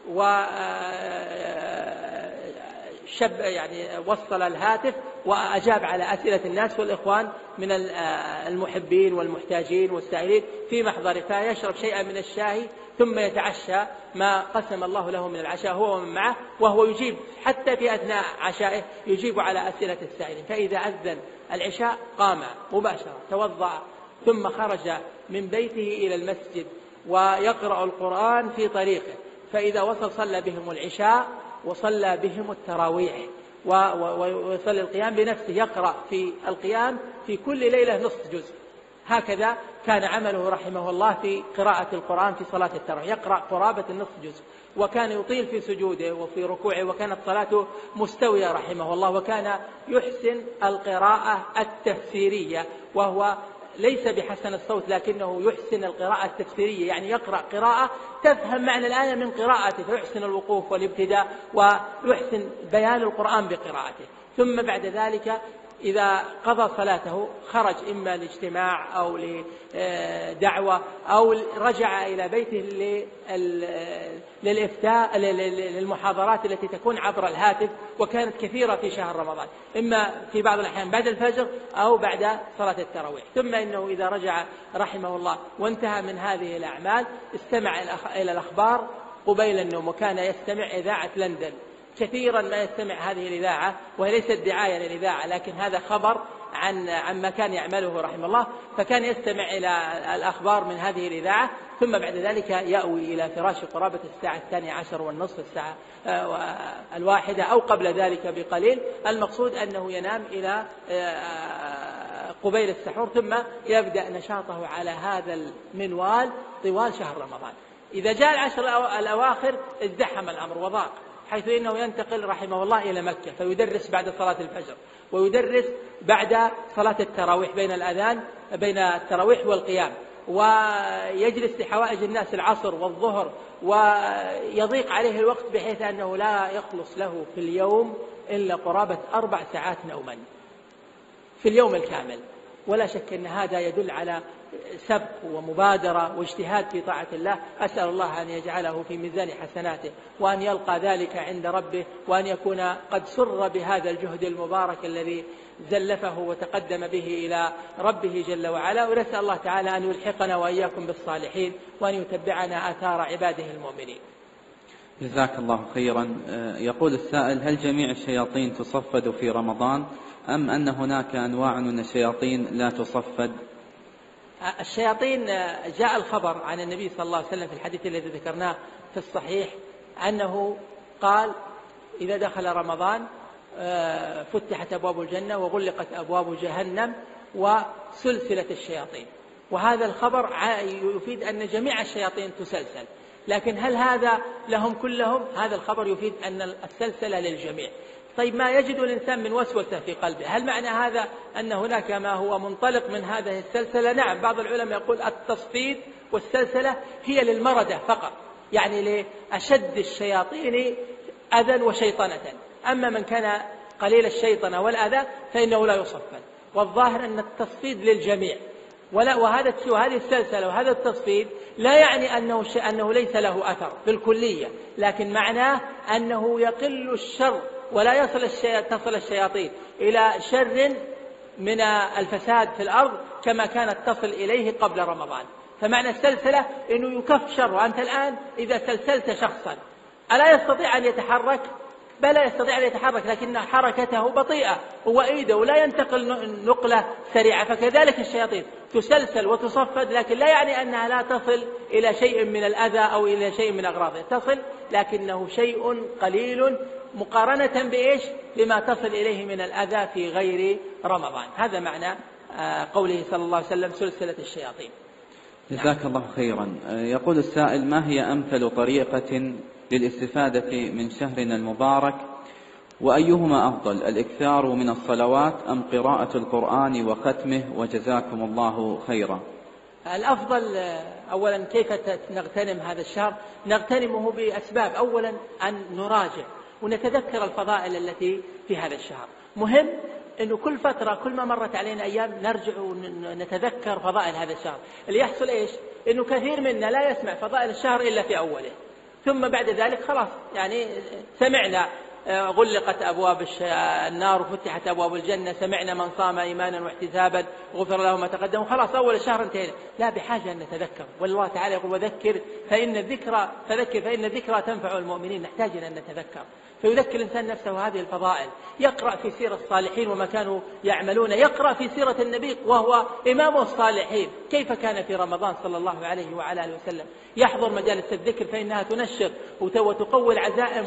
وشب يعني وصل الهاتف وأجاب على أسئلة الناس والإخوان من المحبين والمحتاجين والسائلين في محضره، فيشرب شيئا من الشاي ثم يتعشى ما قسم الله له من العشاء هو ومن معه، وهو يجيب حتى في أثناء عشائه يجيب على أسئلة السائلين. فإذا أذن العشاء قام مباشرة توضأ ثم خرج من بيته إلى المسجد ويقرأ القرآن في طريقه، فإذا وصل صلى بهم العشاء وصلى بهم التراويح ويصلي القيام بنفسه، يقرأ في القيام في كل ليلة نصف جزء. هكذا كان عمله رحمه الله في قراءة القرآن في صلاة التراويح، يقرأ قرابة النصف جزء، وكان يطيل في سجوده وفي ركوعه، وكانت صلاته مستوية رحمه الله، وكان يحسن القراءة التفسيرية، وهو ليس بحسن الصوت لكنه يحسن القراءة التفسيرية، يعني يقرأ قراءة تفهم معنى الآية من قراءته، فيحسن الوقوف والابتداء ويحسن بيان القرآن بقراءته. ثم بعد ذلك إذا قضى صلاته خرج إما لاجتماع أو لدعوة أو رجع إلى بيته للإفتاء للمحاضرات التي تكون عبر الهاتف، وكانت كثيرة في شهر رمضان، إما في بعض الأحيان بعد الفجر أو بعد صلاة التراويح. ثم إنه إذا رجع رحمه الله وانتهى من هذه الأعمال استمع إلى الأخبار قبيل النوم، وكان يستمع إذاعة لندن. كثيرا ما يستمع هذه الإذاعة، وهي ليست دعاية للإذاعة لكن هذا خبر عن عن ما كان يعمله رحمه الله، فكان يستمع إلى الأخبار من هذه الإذاعة، ثم بعد ذلك يأوي إلى فراش قرابة الساعة الثانية عشر والنصف، الساعة الواحدة أو قبل ذلك بقليل. المقصود أنه ينام إلى قبيل السحور، ثم يبدأ نشاطه على هذا المنوال طوال شهر رمضان. إذا جاء العشر الأواخر ازدحم الأمر وضاق، حيث إنه ينتقل رحمه الله إلى مكة فيدرس بعد صلاة الفجر، ويدرس بعد صلاة التراويح بين الأذان بين التراويح والقيام، ويجلس لحوائج الناس العصر والظهر، ويضيق عليه الوقت بحيث أنه لا يخلص له في اليوم إلا قرابة أربع ساعات نوما في اليوم الكامل. ولا شك أن هذا يدل على سبق ومبادرة واجتهاد في طاعة الله. أسأل الله أن يجعله في ميزان حسناته، وأن يلقى ذلك عند ربه، وأن يكون قد سر بهذا الجهد المبارك الذي زلفه وتقدم به إلى ربه جل وعلا. ونسأل الله تعالى أن يلحقنا وإياكم بالصالحين، وأن يتبعنا آثار عباده المؤمنين. جزاك الله خيرا. يقول السائل: هل جميع الشياطين تصفد في رمضان، أم أن هناك أنواع من الشياطين لا تصفد؟ الشياطين جاء الخبر عن النبي صلى الله عليه وسلم في الحديث الذي ذكرناه في الصحيح أنه قال: إذا دخل رمضان فتحت أبواب الجنة وغلقت أبواب جهنم وسلسلة الشياطين. وهذا الخبر يفيد أن جميع الشياطين تسلسل، لكن هل هذا لهم كلهم؟ هذا الخبر يفيد أن السلسلة للجميع. طيب، ما يجد الإنسان من وسوسة في قلبه، هل معنى هذا أن هناك ما هو منطلق من هذه السلسلة؟ نعم، بعض العلماء يقول التصفيد والسلسلة هي للمردة فقط، يعني لأشد الشياطين أذى وشيطنة. أما من كان قليل الشيطنة والأذى فإنه لا يصفد. والظاهر أن التصفيد للجميع، ولا وهذا وهذه السلسلة وهذا التصفيد لا يعني أنه أنه ليس له أثر بالكلية، لكن معناه أنه يقل الشر ولا يصل تصل الشياطين إلى شر من الفساد في الأرض كما كانت تصل إليه قبل رمضان. فمعنى السلسلة أنه يكف شر. وأنت الآن إذا سلسلت شخصا ألا يستطيع أن يتحرك؟ بل يستطيع أن يتحرك، لكن حركته بطيئة وإيده ولا ينتقل نقلة سريعة. فكذلك الشياطين تسلسل وتصفد، لكن لا يعني أنها لا تصل إلى شيء من الأذى أو إلى شيء من أغراضه، تصل لكنه شيء قليل مقارنة بإيش؟ بما تصل إليه من الأذى في غير رمضان. هذا معنى قوله صلى الله عليه وسلم سلسلة الشياطين. جزاك الله خيرا. يقول السائل: ما هي أمثل طريقة للاستفادة من شهرنا المبارك، وأيهما أفضل، الإكثار من الصلوات أم قراءة القرآن وختمه؟ وجزاكم الله خيرا. الأفضل أولا كيف نغتنم هذا الشهر؟ نغتنمه بأسباب. أولا أن نراجع ونتذكر الفضائل التي في هذا الشهر. مهم أنه كل فترة كل ما مرت علينا أيام نرجع ونتذكر فضائل هذا الشهر. اللي يحصل إيش؟ أنه كثير منا لا يسمع فضائل الشهر إلا في أوله، ثم بعد ذلك خلاص يعني سمعنا غلقت أبواب النار وفتحت أبواب الجنة، سمعنا من صام إيمانا واحتسابا غفر له ما تقدم، خلاص أول الشهر انتهينا. لا، بحاجة أن نتذكر. والله تعالى يقول: وذكر فإن الذكرى فذكر فإن الذكرى تنفع المؤمنين. نحتاج أن نتذكر، فيذكر الإنسان نفسه هذه الفضائل، يقرأ في سيرة الصالحين وما كانوا يعملون، يقرأ في سيرة النبي وهو إمام الصالحين كيف كان في رمضان صلى الله عليه وعلى آله وسلم، يحضر مجالس الذكر فإنها تنشر وتقوي العزائم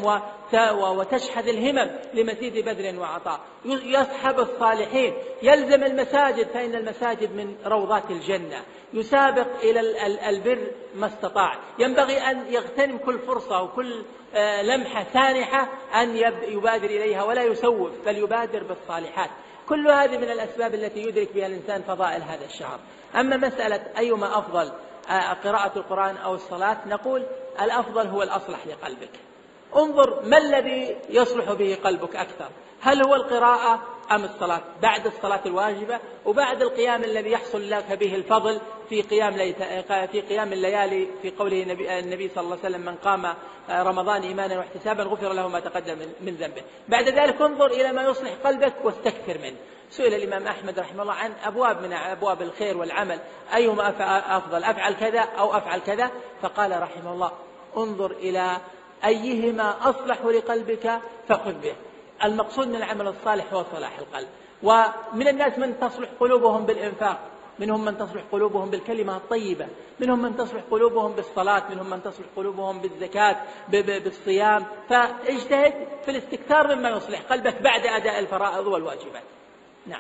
وتشحذ الهمم لمزيد بذل وعطاء، يصحب الصالحين، يلزم المساجد فإن المساجد من روضات الجنة، يسابق إلى البر ما استطاع. ينبغي أن يغتنم كل فرصة وكل لمحة سانحة أن يبادر إليها ولا يسوف، بل يبادر بالصالحات. كل هذه من الأسباب التي يدرك بها الإنسان فضائل هذا الشهر. أما مسألة أيما أفضل قراءة القرآن أو الصلاة، نقول الأفضل هو الأصلح لقلبك. انظر ما الذي يصلح به قلبك أكثر، هل هو القراءة أم الصلاة؟ بعد الصلاة الواجبة وبعد القيام الذي يحصل لك به الفضل في قيام في قيام الليالي، في قوله النبي صلى الله عليه وسلم: من قام رمضان إيمانا واحتسابا غفر له ما تقدم من ذنبه. بعد ذلك انظر إلى ما يصلح قلبك واستكثر منه. سئل الإمام أحمد رحمه الله عن أبواب من أبواب الخير والعمل، أيهما أفضل، أفعل كذا أو أفعل كذا؟ فقال رحمه الله: انظر إلى أيهما أصلح لقلبك فخذ به. المقصود من العمل الصالح هو صلاح القلب. ومن الناس من تصلح قلوبهم بالإنفاق، منهم من تصلح قلوبهم بالكلمة الطيبة، منهم من تصلح قلوبهم بالصلاة، منهم من تصلح قلوبهم بالزكاة، بالصيام. فاجتهد في الاستكثار مما يصلح قلبك بعد أداء الفرائض والواجبات. نعم.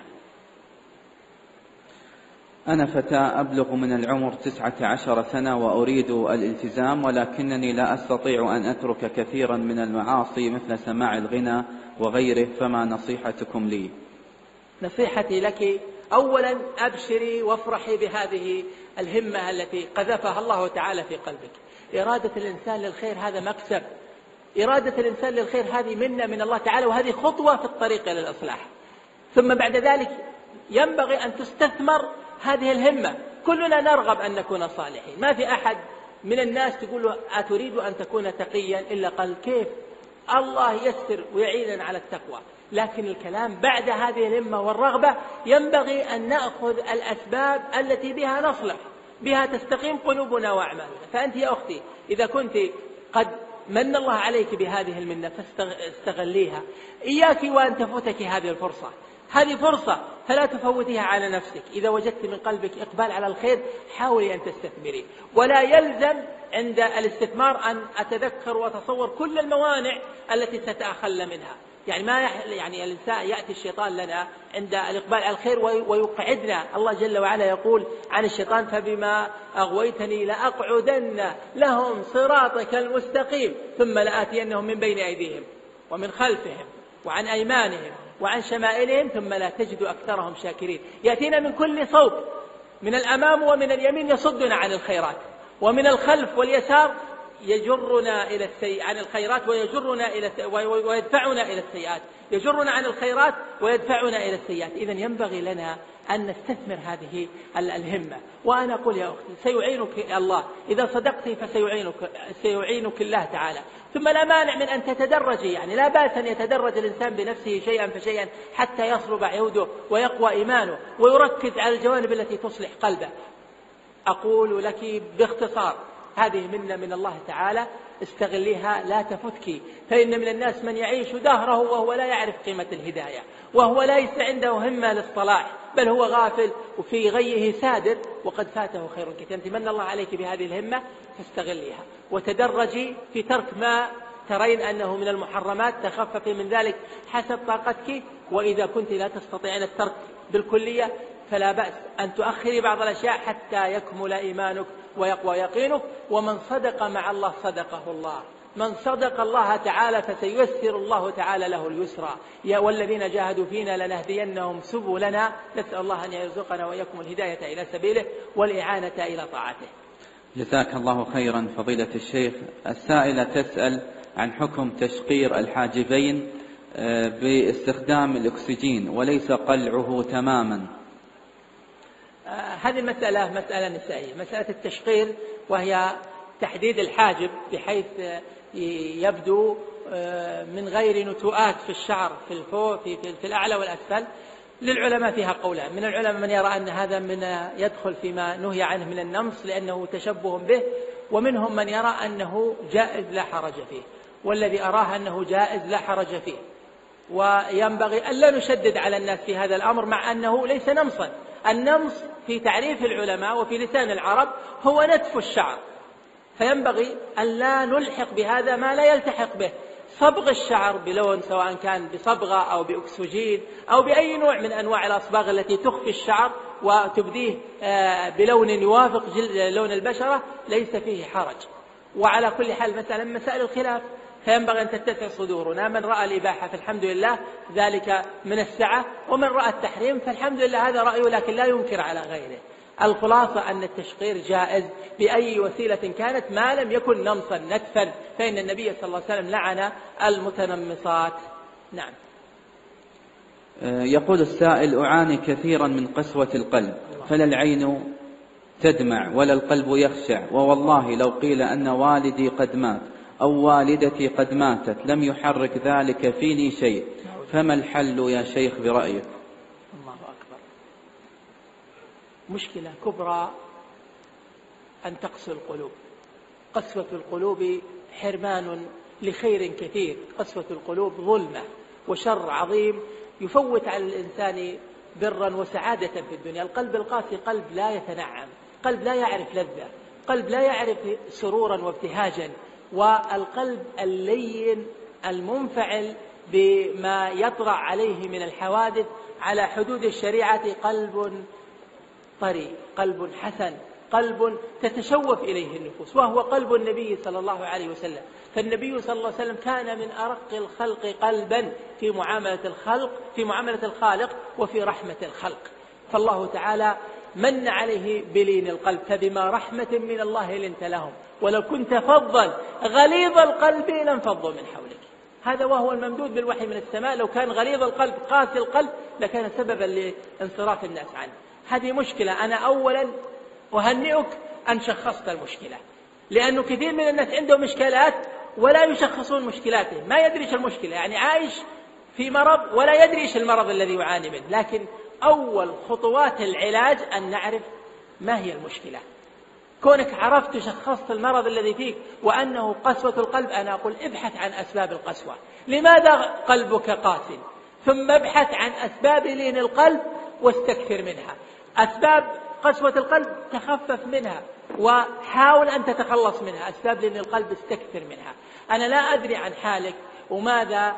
أنا فتى أبلغ من العمر تسعة عشر سنة وأريد الالتزام، ولكنني لا أستطيع أن أترك كثيرا من المعاصي مثل سماع الغنى وغيره، فما نصيحتكم لي؟ نصيحتي لك: أولا أبشري وافرحي بهذه الهمة التي قذفها الله تعالى في قلبك. إرادة الإنسان للخير هذا مكسب، إرادة الإنسان للخير هذه منة من الله تعالى، وهذه خطوة في الطريق إلى الإصلاح. ثم بعد ذلك ينبغي أن تستثمر هذه الهمة. كلنا نرغب أن نكون صالحين، ما في أحد من الناس تقول له أتريد أن تكون تقيا إلا قال كيف، الله يسر ويعيننا على التقوى. لكن الكلام بعد هذه الهمة والرغبة ينبغي أن نأخذ الأسباب التي بها نصلح، بها تستقيم قلوبنا وأعمالنا. فأنت يا أختي إذا كنت قد من الله عليك بهذه المنة فاستغليها. إياك وأن تفوتك هذه الفرصة، هذه فرصة فلا تفوتيها على نفسك. إذا وجدت من قلبك إقبال على الخير حاولي أن تستثمري، ولا يلزم عند الاستثمار أن أتذكر وأتصور كل الموانع التي ستأخل منها. يعني ما يح... يعني الإنسان يأتي الشيطان لنا عند الإقبال على الخير ويقعدنا. الله جل وعلا يقول عن الشيطان: فبما أغويتني لأقعدن لهم صراطك المستقيم ثم لآتينهم من بين أيديهم ومن خلفهم وعن أيمانهم وعن شمائلهم ثم لا تجد أكثرهم شاكرين. يأتينا من كل صوب، من الأمام ومن اليمين يصدنا عن الخيرات، ومن الخلف واليسار يجرنا إلى السيئات عن الخيرات ويجرنا إلى ويدفعنا إلى السيئات، يجرنا عن الخيرات ويدفعنا إلى السيئات. إذن ينبغي لنا أن نستثمر هذه الهمة. وأنا أقول يا أختي سيعينك الله إذا صدقت، فسيعينك سيعينك الله تعالى. ثم لا مانع من أن تتدرجي، يعني لا بأس أن يتدرج الإنسان بنفسه شيئا فشيئا حتى يصلب عوده ويقوى إيمانه ويركز على الجوانب التي تصلح قلبه. أقول لك باختصار: هذه منة من الله تعالى، استغليها لا تفتك. فإن من الناس من يعيش دهره وهو لا يعرف قيمة الهداية، وهو ليس عنده همة للصلاح، بل هو غافل وفي غيه سادر وقد فاته خير كثير. من الله عليك بهذه الهمة فاستغليها وتدرجي في ترك ما ترين أنه من المحرمات، تخففي من ذلك حسب طاقتك. وإذا كنت لا تستطيعين الترك بالكلية فلا بأس أن تؤخري بعض الأشياء حتى يكمل إيمانك ويقوى يقينك. ومن صدق مع الله صدقه الله، من صدق الله تعالى فسييسر الله تعالى له اليسرى. يا والذين جاهدوا فينا لنهدينهم سبلنا. نسأل الله أن يرزقنا وإياكم الهداية إلى سبيله والإعانة إلى طاعته. جزاك الله خيرا فضيلة الشيخ. السائلة تسأل عن حكم تشقير الحاجبين باستخدام الأكسجين وليس قلعه تماما. هذه المسألة مسألة نسائية، مسألة التشقير، وهي تحديد الحاجب بحيث يبدو من غير نتوءات في الشعر في الفوق في, في, في الأعلى والأسفل. للعلماء فيها قولان: من العلماء من يرى أن هذا من يدخل فيما نهي عنه من النمص لأنه تشبه به، ومنهم من يرى أنه جائز لا حرج فيه، والذي أراه أنه جائز لا حرج فيه. وينبغي أن لا نشدد على الناس في هذا الأمر مع أنه ليس نمصا. النمص في تعريف العلماء وفي لسان العرب هو نتف الشعر، فينبغي أن لا نلحق بهذا ما لا يلتحق به. صبغ الشعر بلون، سواء كان بصبغة أو بأكسجين أو بأي نوع من أنواع الأصباغ التي تخفي الشعر وتبديه بلون يوافق لون البشرة، ليس فيه حرج. وعلى كل حال مسألة مسائل الخلاف فينبغي أن تتسع صدورنا. من رأى الإباحة فالحمد لله ذلك من السعة، ومن رأى التحريم فالحمد لله هذا رأيه لكن لا ينكر على غيره. الخلاصة أن التشقير جائز بأي وسيلة كانت ما لم يكن نمصا نتفا، فإن النبي صلى الله عليه وسلم لعن المتنمصات. نعم. يقول السائل: أعاني كثيرا من قسوة القلب، فلا العين تدمع ولا القلب يخشع، ووالله لو قيل أن والدي قد مات أو والدتي قد ماتت لم يحرك ذلك فيني شيء، فما الحل يا شيخ برأيك؟ الله أكبر. مشكلة كبرى أن تقسو القلوب. قسوة القلوب حرمان لخير كثير، قسوة القلوب ظلمة وشر عظيم يفوت على الإنسان برا وسعادة في الدنيا. القلب القاسي قلب لا يتنعم، قلب لا يعرف لذة، قلب لا يعرف سرورا وابتهاجا. والقلب اللين المنفعل بما يطرأ عليه من الحوادث على حدود الشريعة قلب طري، قلب حسن، قلب تتشوف إليه النفوس، وهو قلب النبي صلى الله عليه وسلم. فالنبي صلى الله عليه وسلم كان من أرق الخلق قلبا في معاملة الخلق في معاملة الخالق وفي رحمة الخلق. فالله تعالى من عليه بلين القلب، فبما رحمة من الله لنت لهم ولو كنت فظا غليظ القلب لانفضوا من حولك. هذا وهو الممدود بالوحي من السماء. لو كان غليظ القلب قاسي القلب لكان سببا لانصراف الناس عنه. هذه مشكلة. أنا أولا أهنئك أن شخصت المشكلة، لأنه كثير من الناس عندهم مشكلات ولا يشخصون مشكلاته، ما يدري ايش المشكلة، يعني عايش في مرض ولا يدري ايش المرض الذي يعاني منه. لكن أول خطوات العلاج أن نعرف ما هي المشكلة. كونك عرفت شخصت المرض الذي فيك وأنه قسوة القلب، أنا أقول ابحث عن أسباب القسوة. لماذا قلبك قاسٍ؟ ثم ابحث عن أسباب لين القلب واستكثر منها. أسباب قسوة القلب تخفف منها وحاول أن تتخلص منها. أسباب لين القلب استكثر منها. أنا لا أدري عن حالك وماذا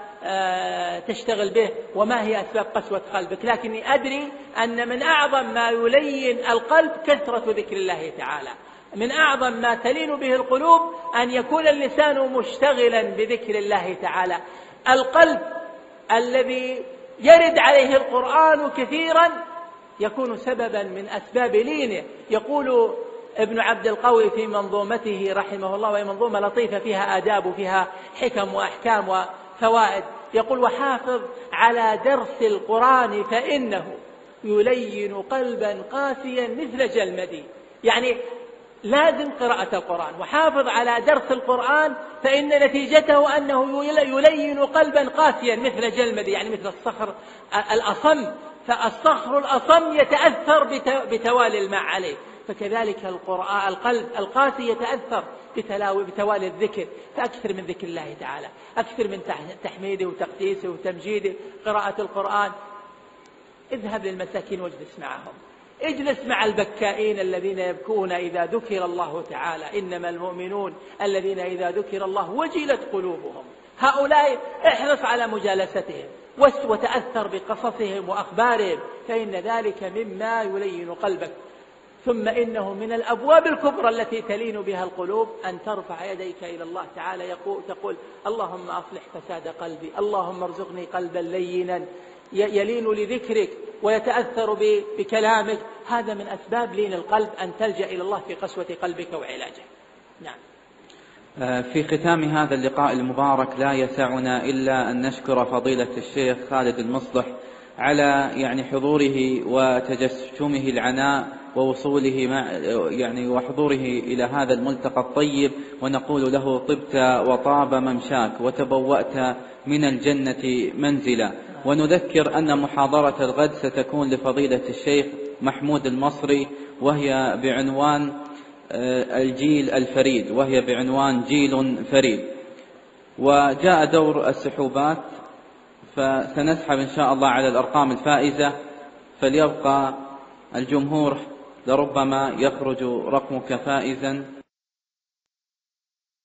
تشتغل به وما هي أسباب قسوة قلبك، لكني أدري أن من أعظم ما يلين القلب كثرة ذكر الله تعالى. من أعظم ما تلين به القلوب أن يكون اللسان مشتغلا بذكر الله تعالى. القلب الذي يرد عليه القرآن كثيرا يكون سببا من أسباب لينه. يقول ابن عبد القوي في منظومته رحمه الله، وهي منظومة لطيفة فيها آداب وفيها حكم وأحكام وفوائد، يقول: وحافظ على درس القرآن فإنه يلين قلبا قاسيا مثل جلمدي. يعني لازم قراءة القرآن، وحافظ على درس القرآن فإن نتيجته أنه يلين قلبا قاسيا مثل جلمدي، يعني مثل الصخر الأصم. فالصخر الأصم يتأثر بتوالي الماء عليه، فكذلك القرآن القلب القاسي يتأثر بتوالي الذكر. فأكثر من ذكر الله تعالى، أكثر من تحميده وتقديسه وتمجيده، قراءة القرآن. اذهب للمساكين واجلس معهم، اجلس مع البكائين الذين يبكون إذا ذكر الله تعالى. إنما المؤمنون الذين إذا ذكر الله وجلت قلوبهم. هؤلاء احرص على مجالستهم وتأثر بقصصهم وأخبارهم، فإن ذلك مما يلين قلبك. ثم إنه من الأبواب الكبرى التي تلين بها القلوب أن ترفع يديك إلى الله تعالى، يقول تقول: اللهم أصلح فساد قلبي، اللهم ارزقني قلبا لينا يلين لذكرك ويتأثر بكلامك. هذا من أسباب لين القلب، أن تلجأ إلى الله في قسوة قلبك وعلاجه. نعم. في ختام هذا اللقاء المبارك لا يسعنا إلا أن نشكر فضيلة الشيخ خالد المصلح على يعني حضوره وتجشمه العناء ووصوله مع يعني وحضوره إلى هذا الملتقى الطيب، ونقول له: طبت وطاب ممشاك وتبوأت من الجنة منزلا. ونذكر أن محاضرة الغد ستكون لفضيلة الشيخ محمود المصري، وهي بعنوان الجيل الفريد، وهي بعنوان جيل فريد. وجاء دور السحوبات، فسنسحب إن شاء الله على الأرقام الفائزة، فليبقى الجمهور لربما يخرج رقمك فائزا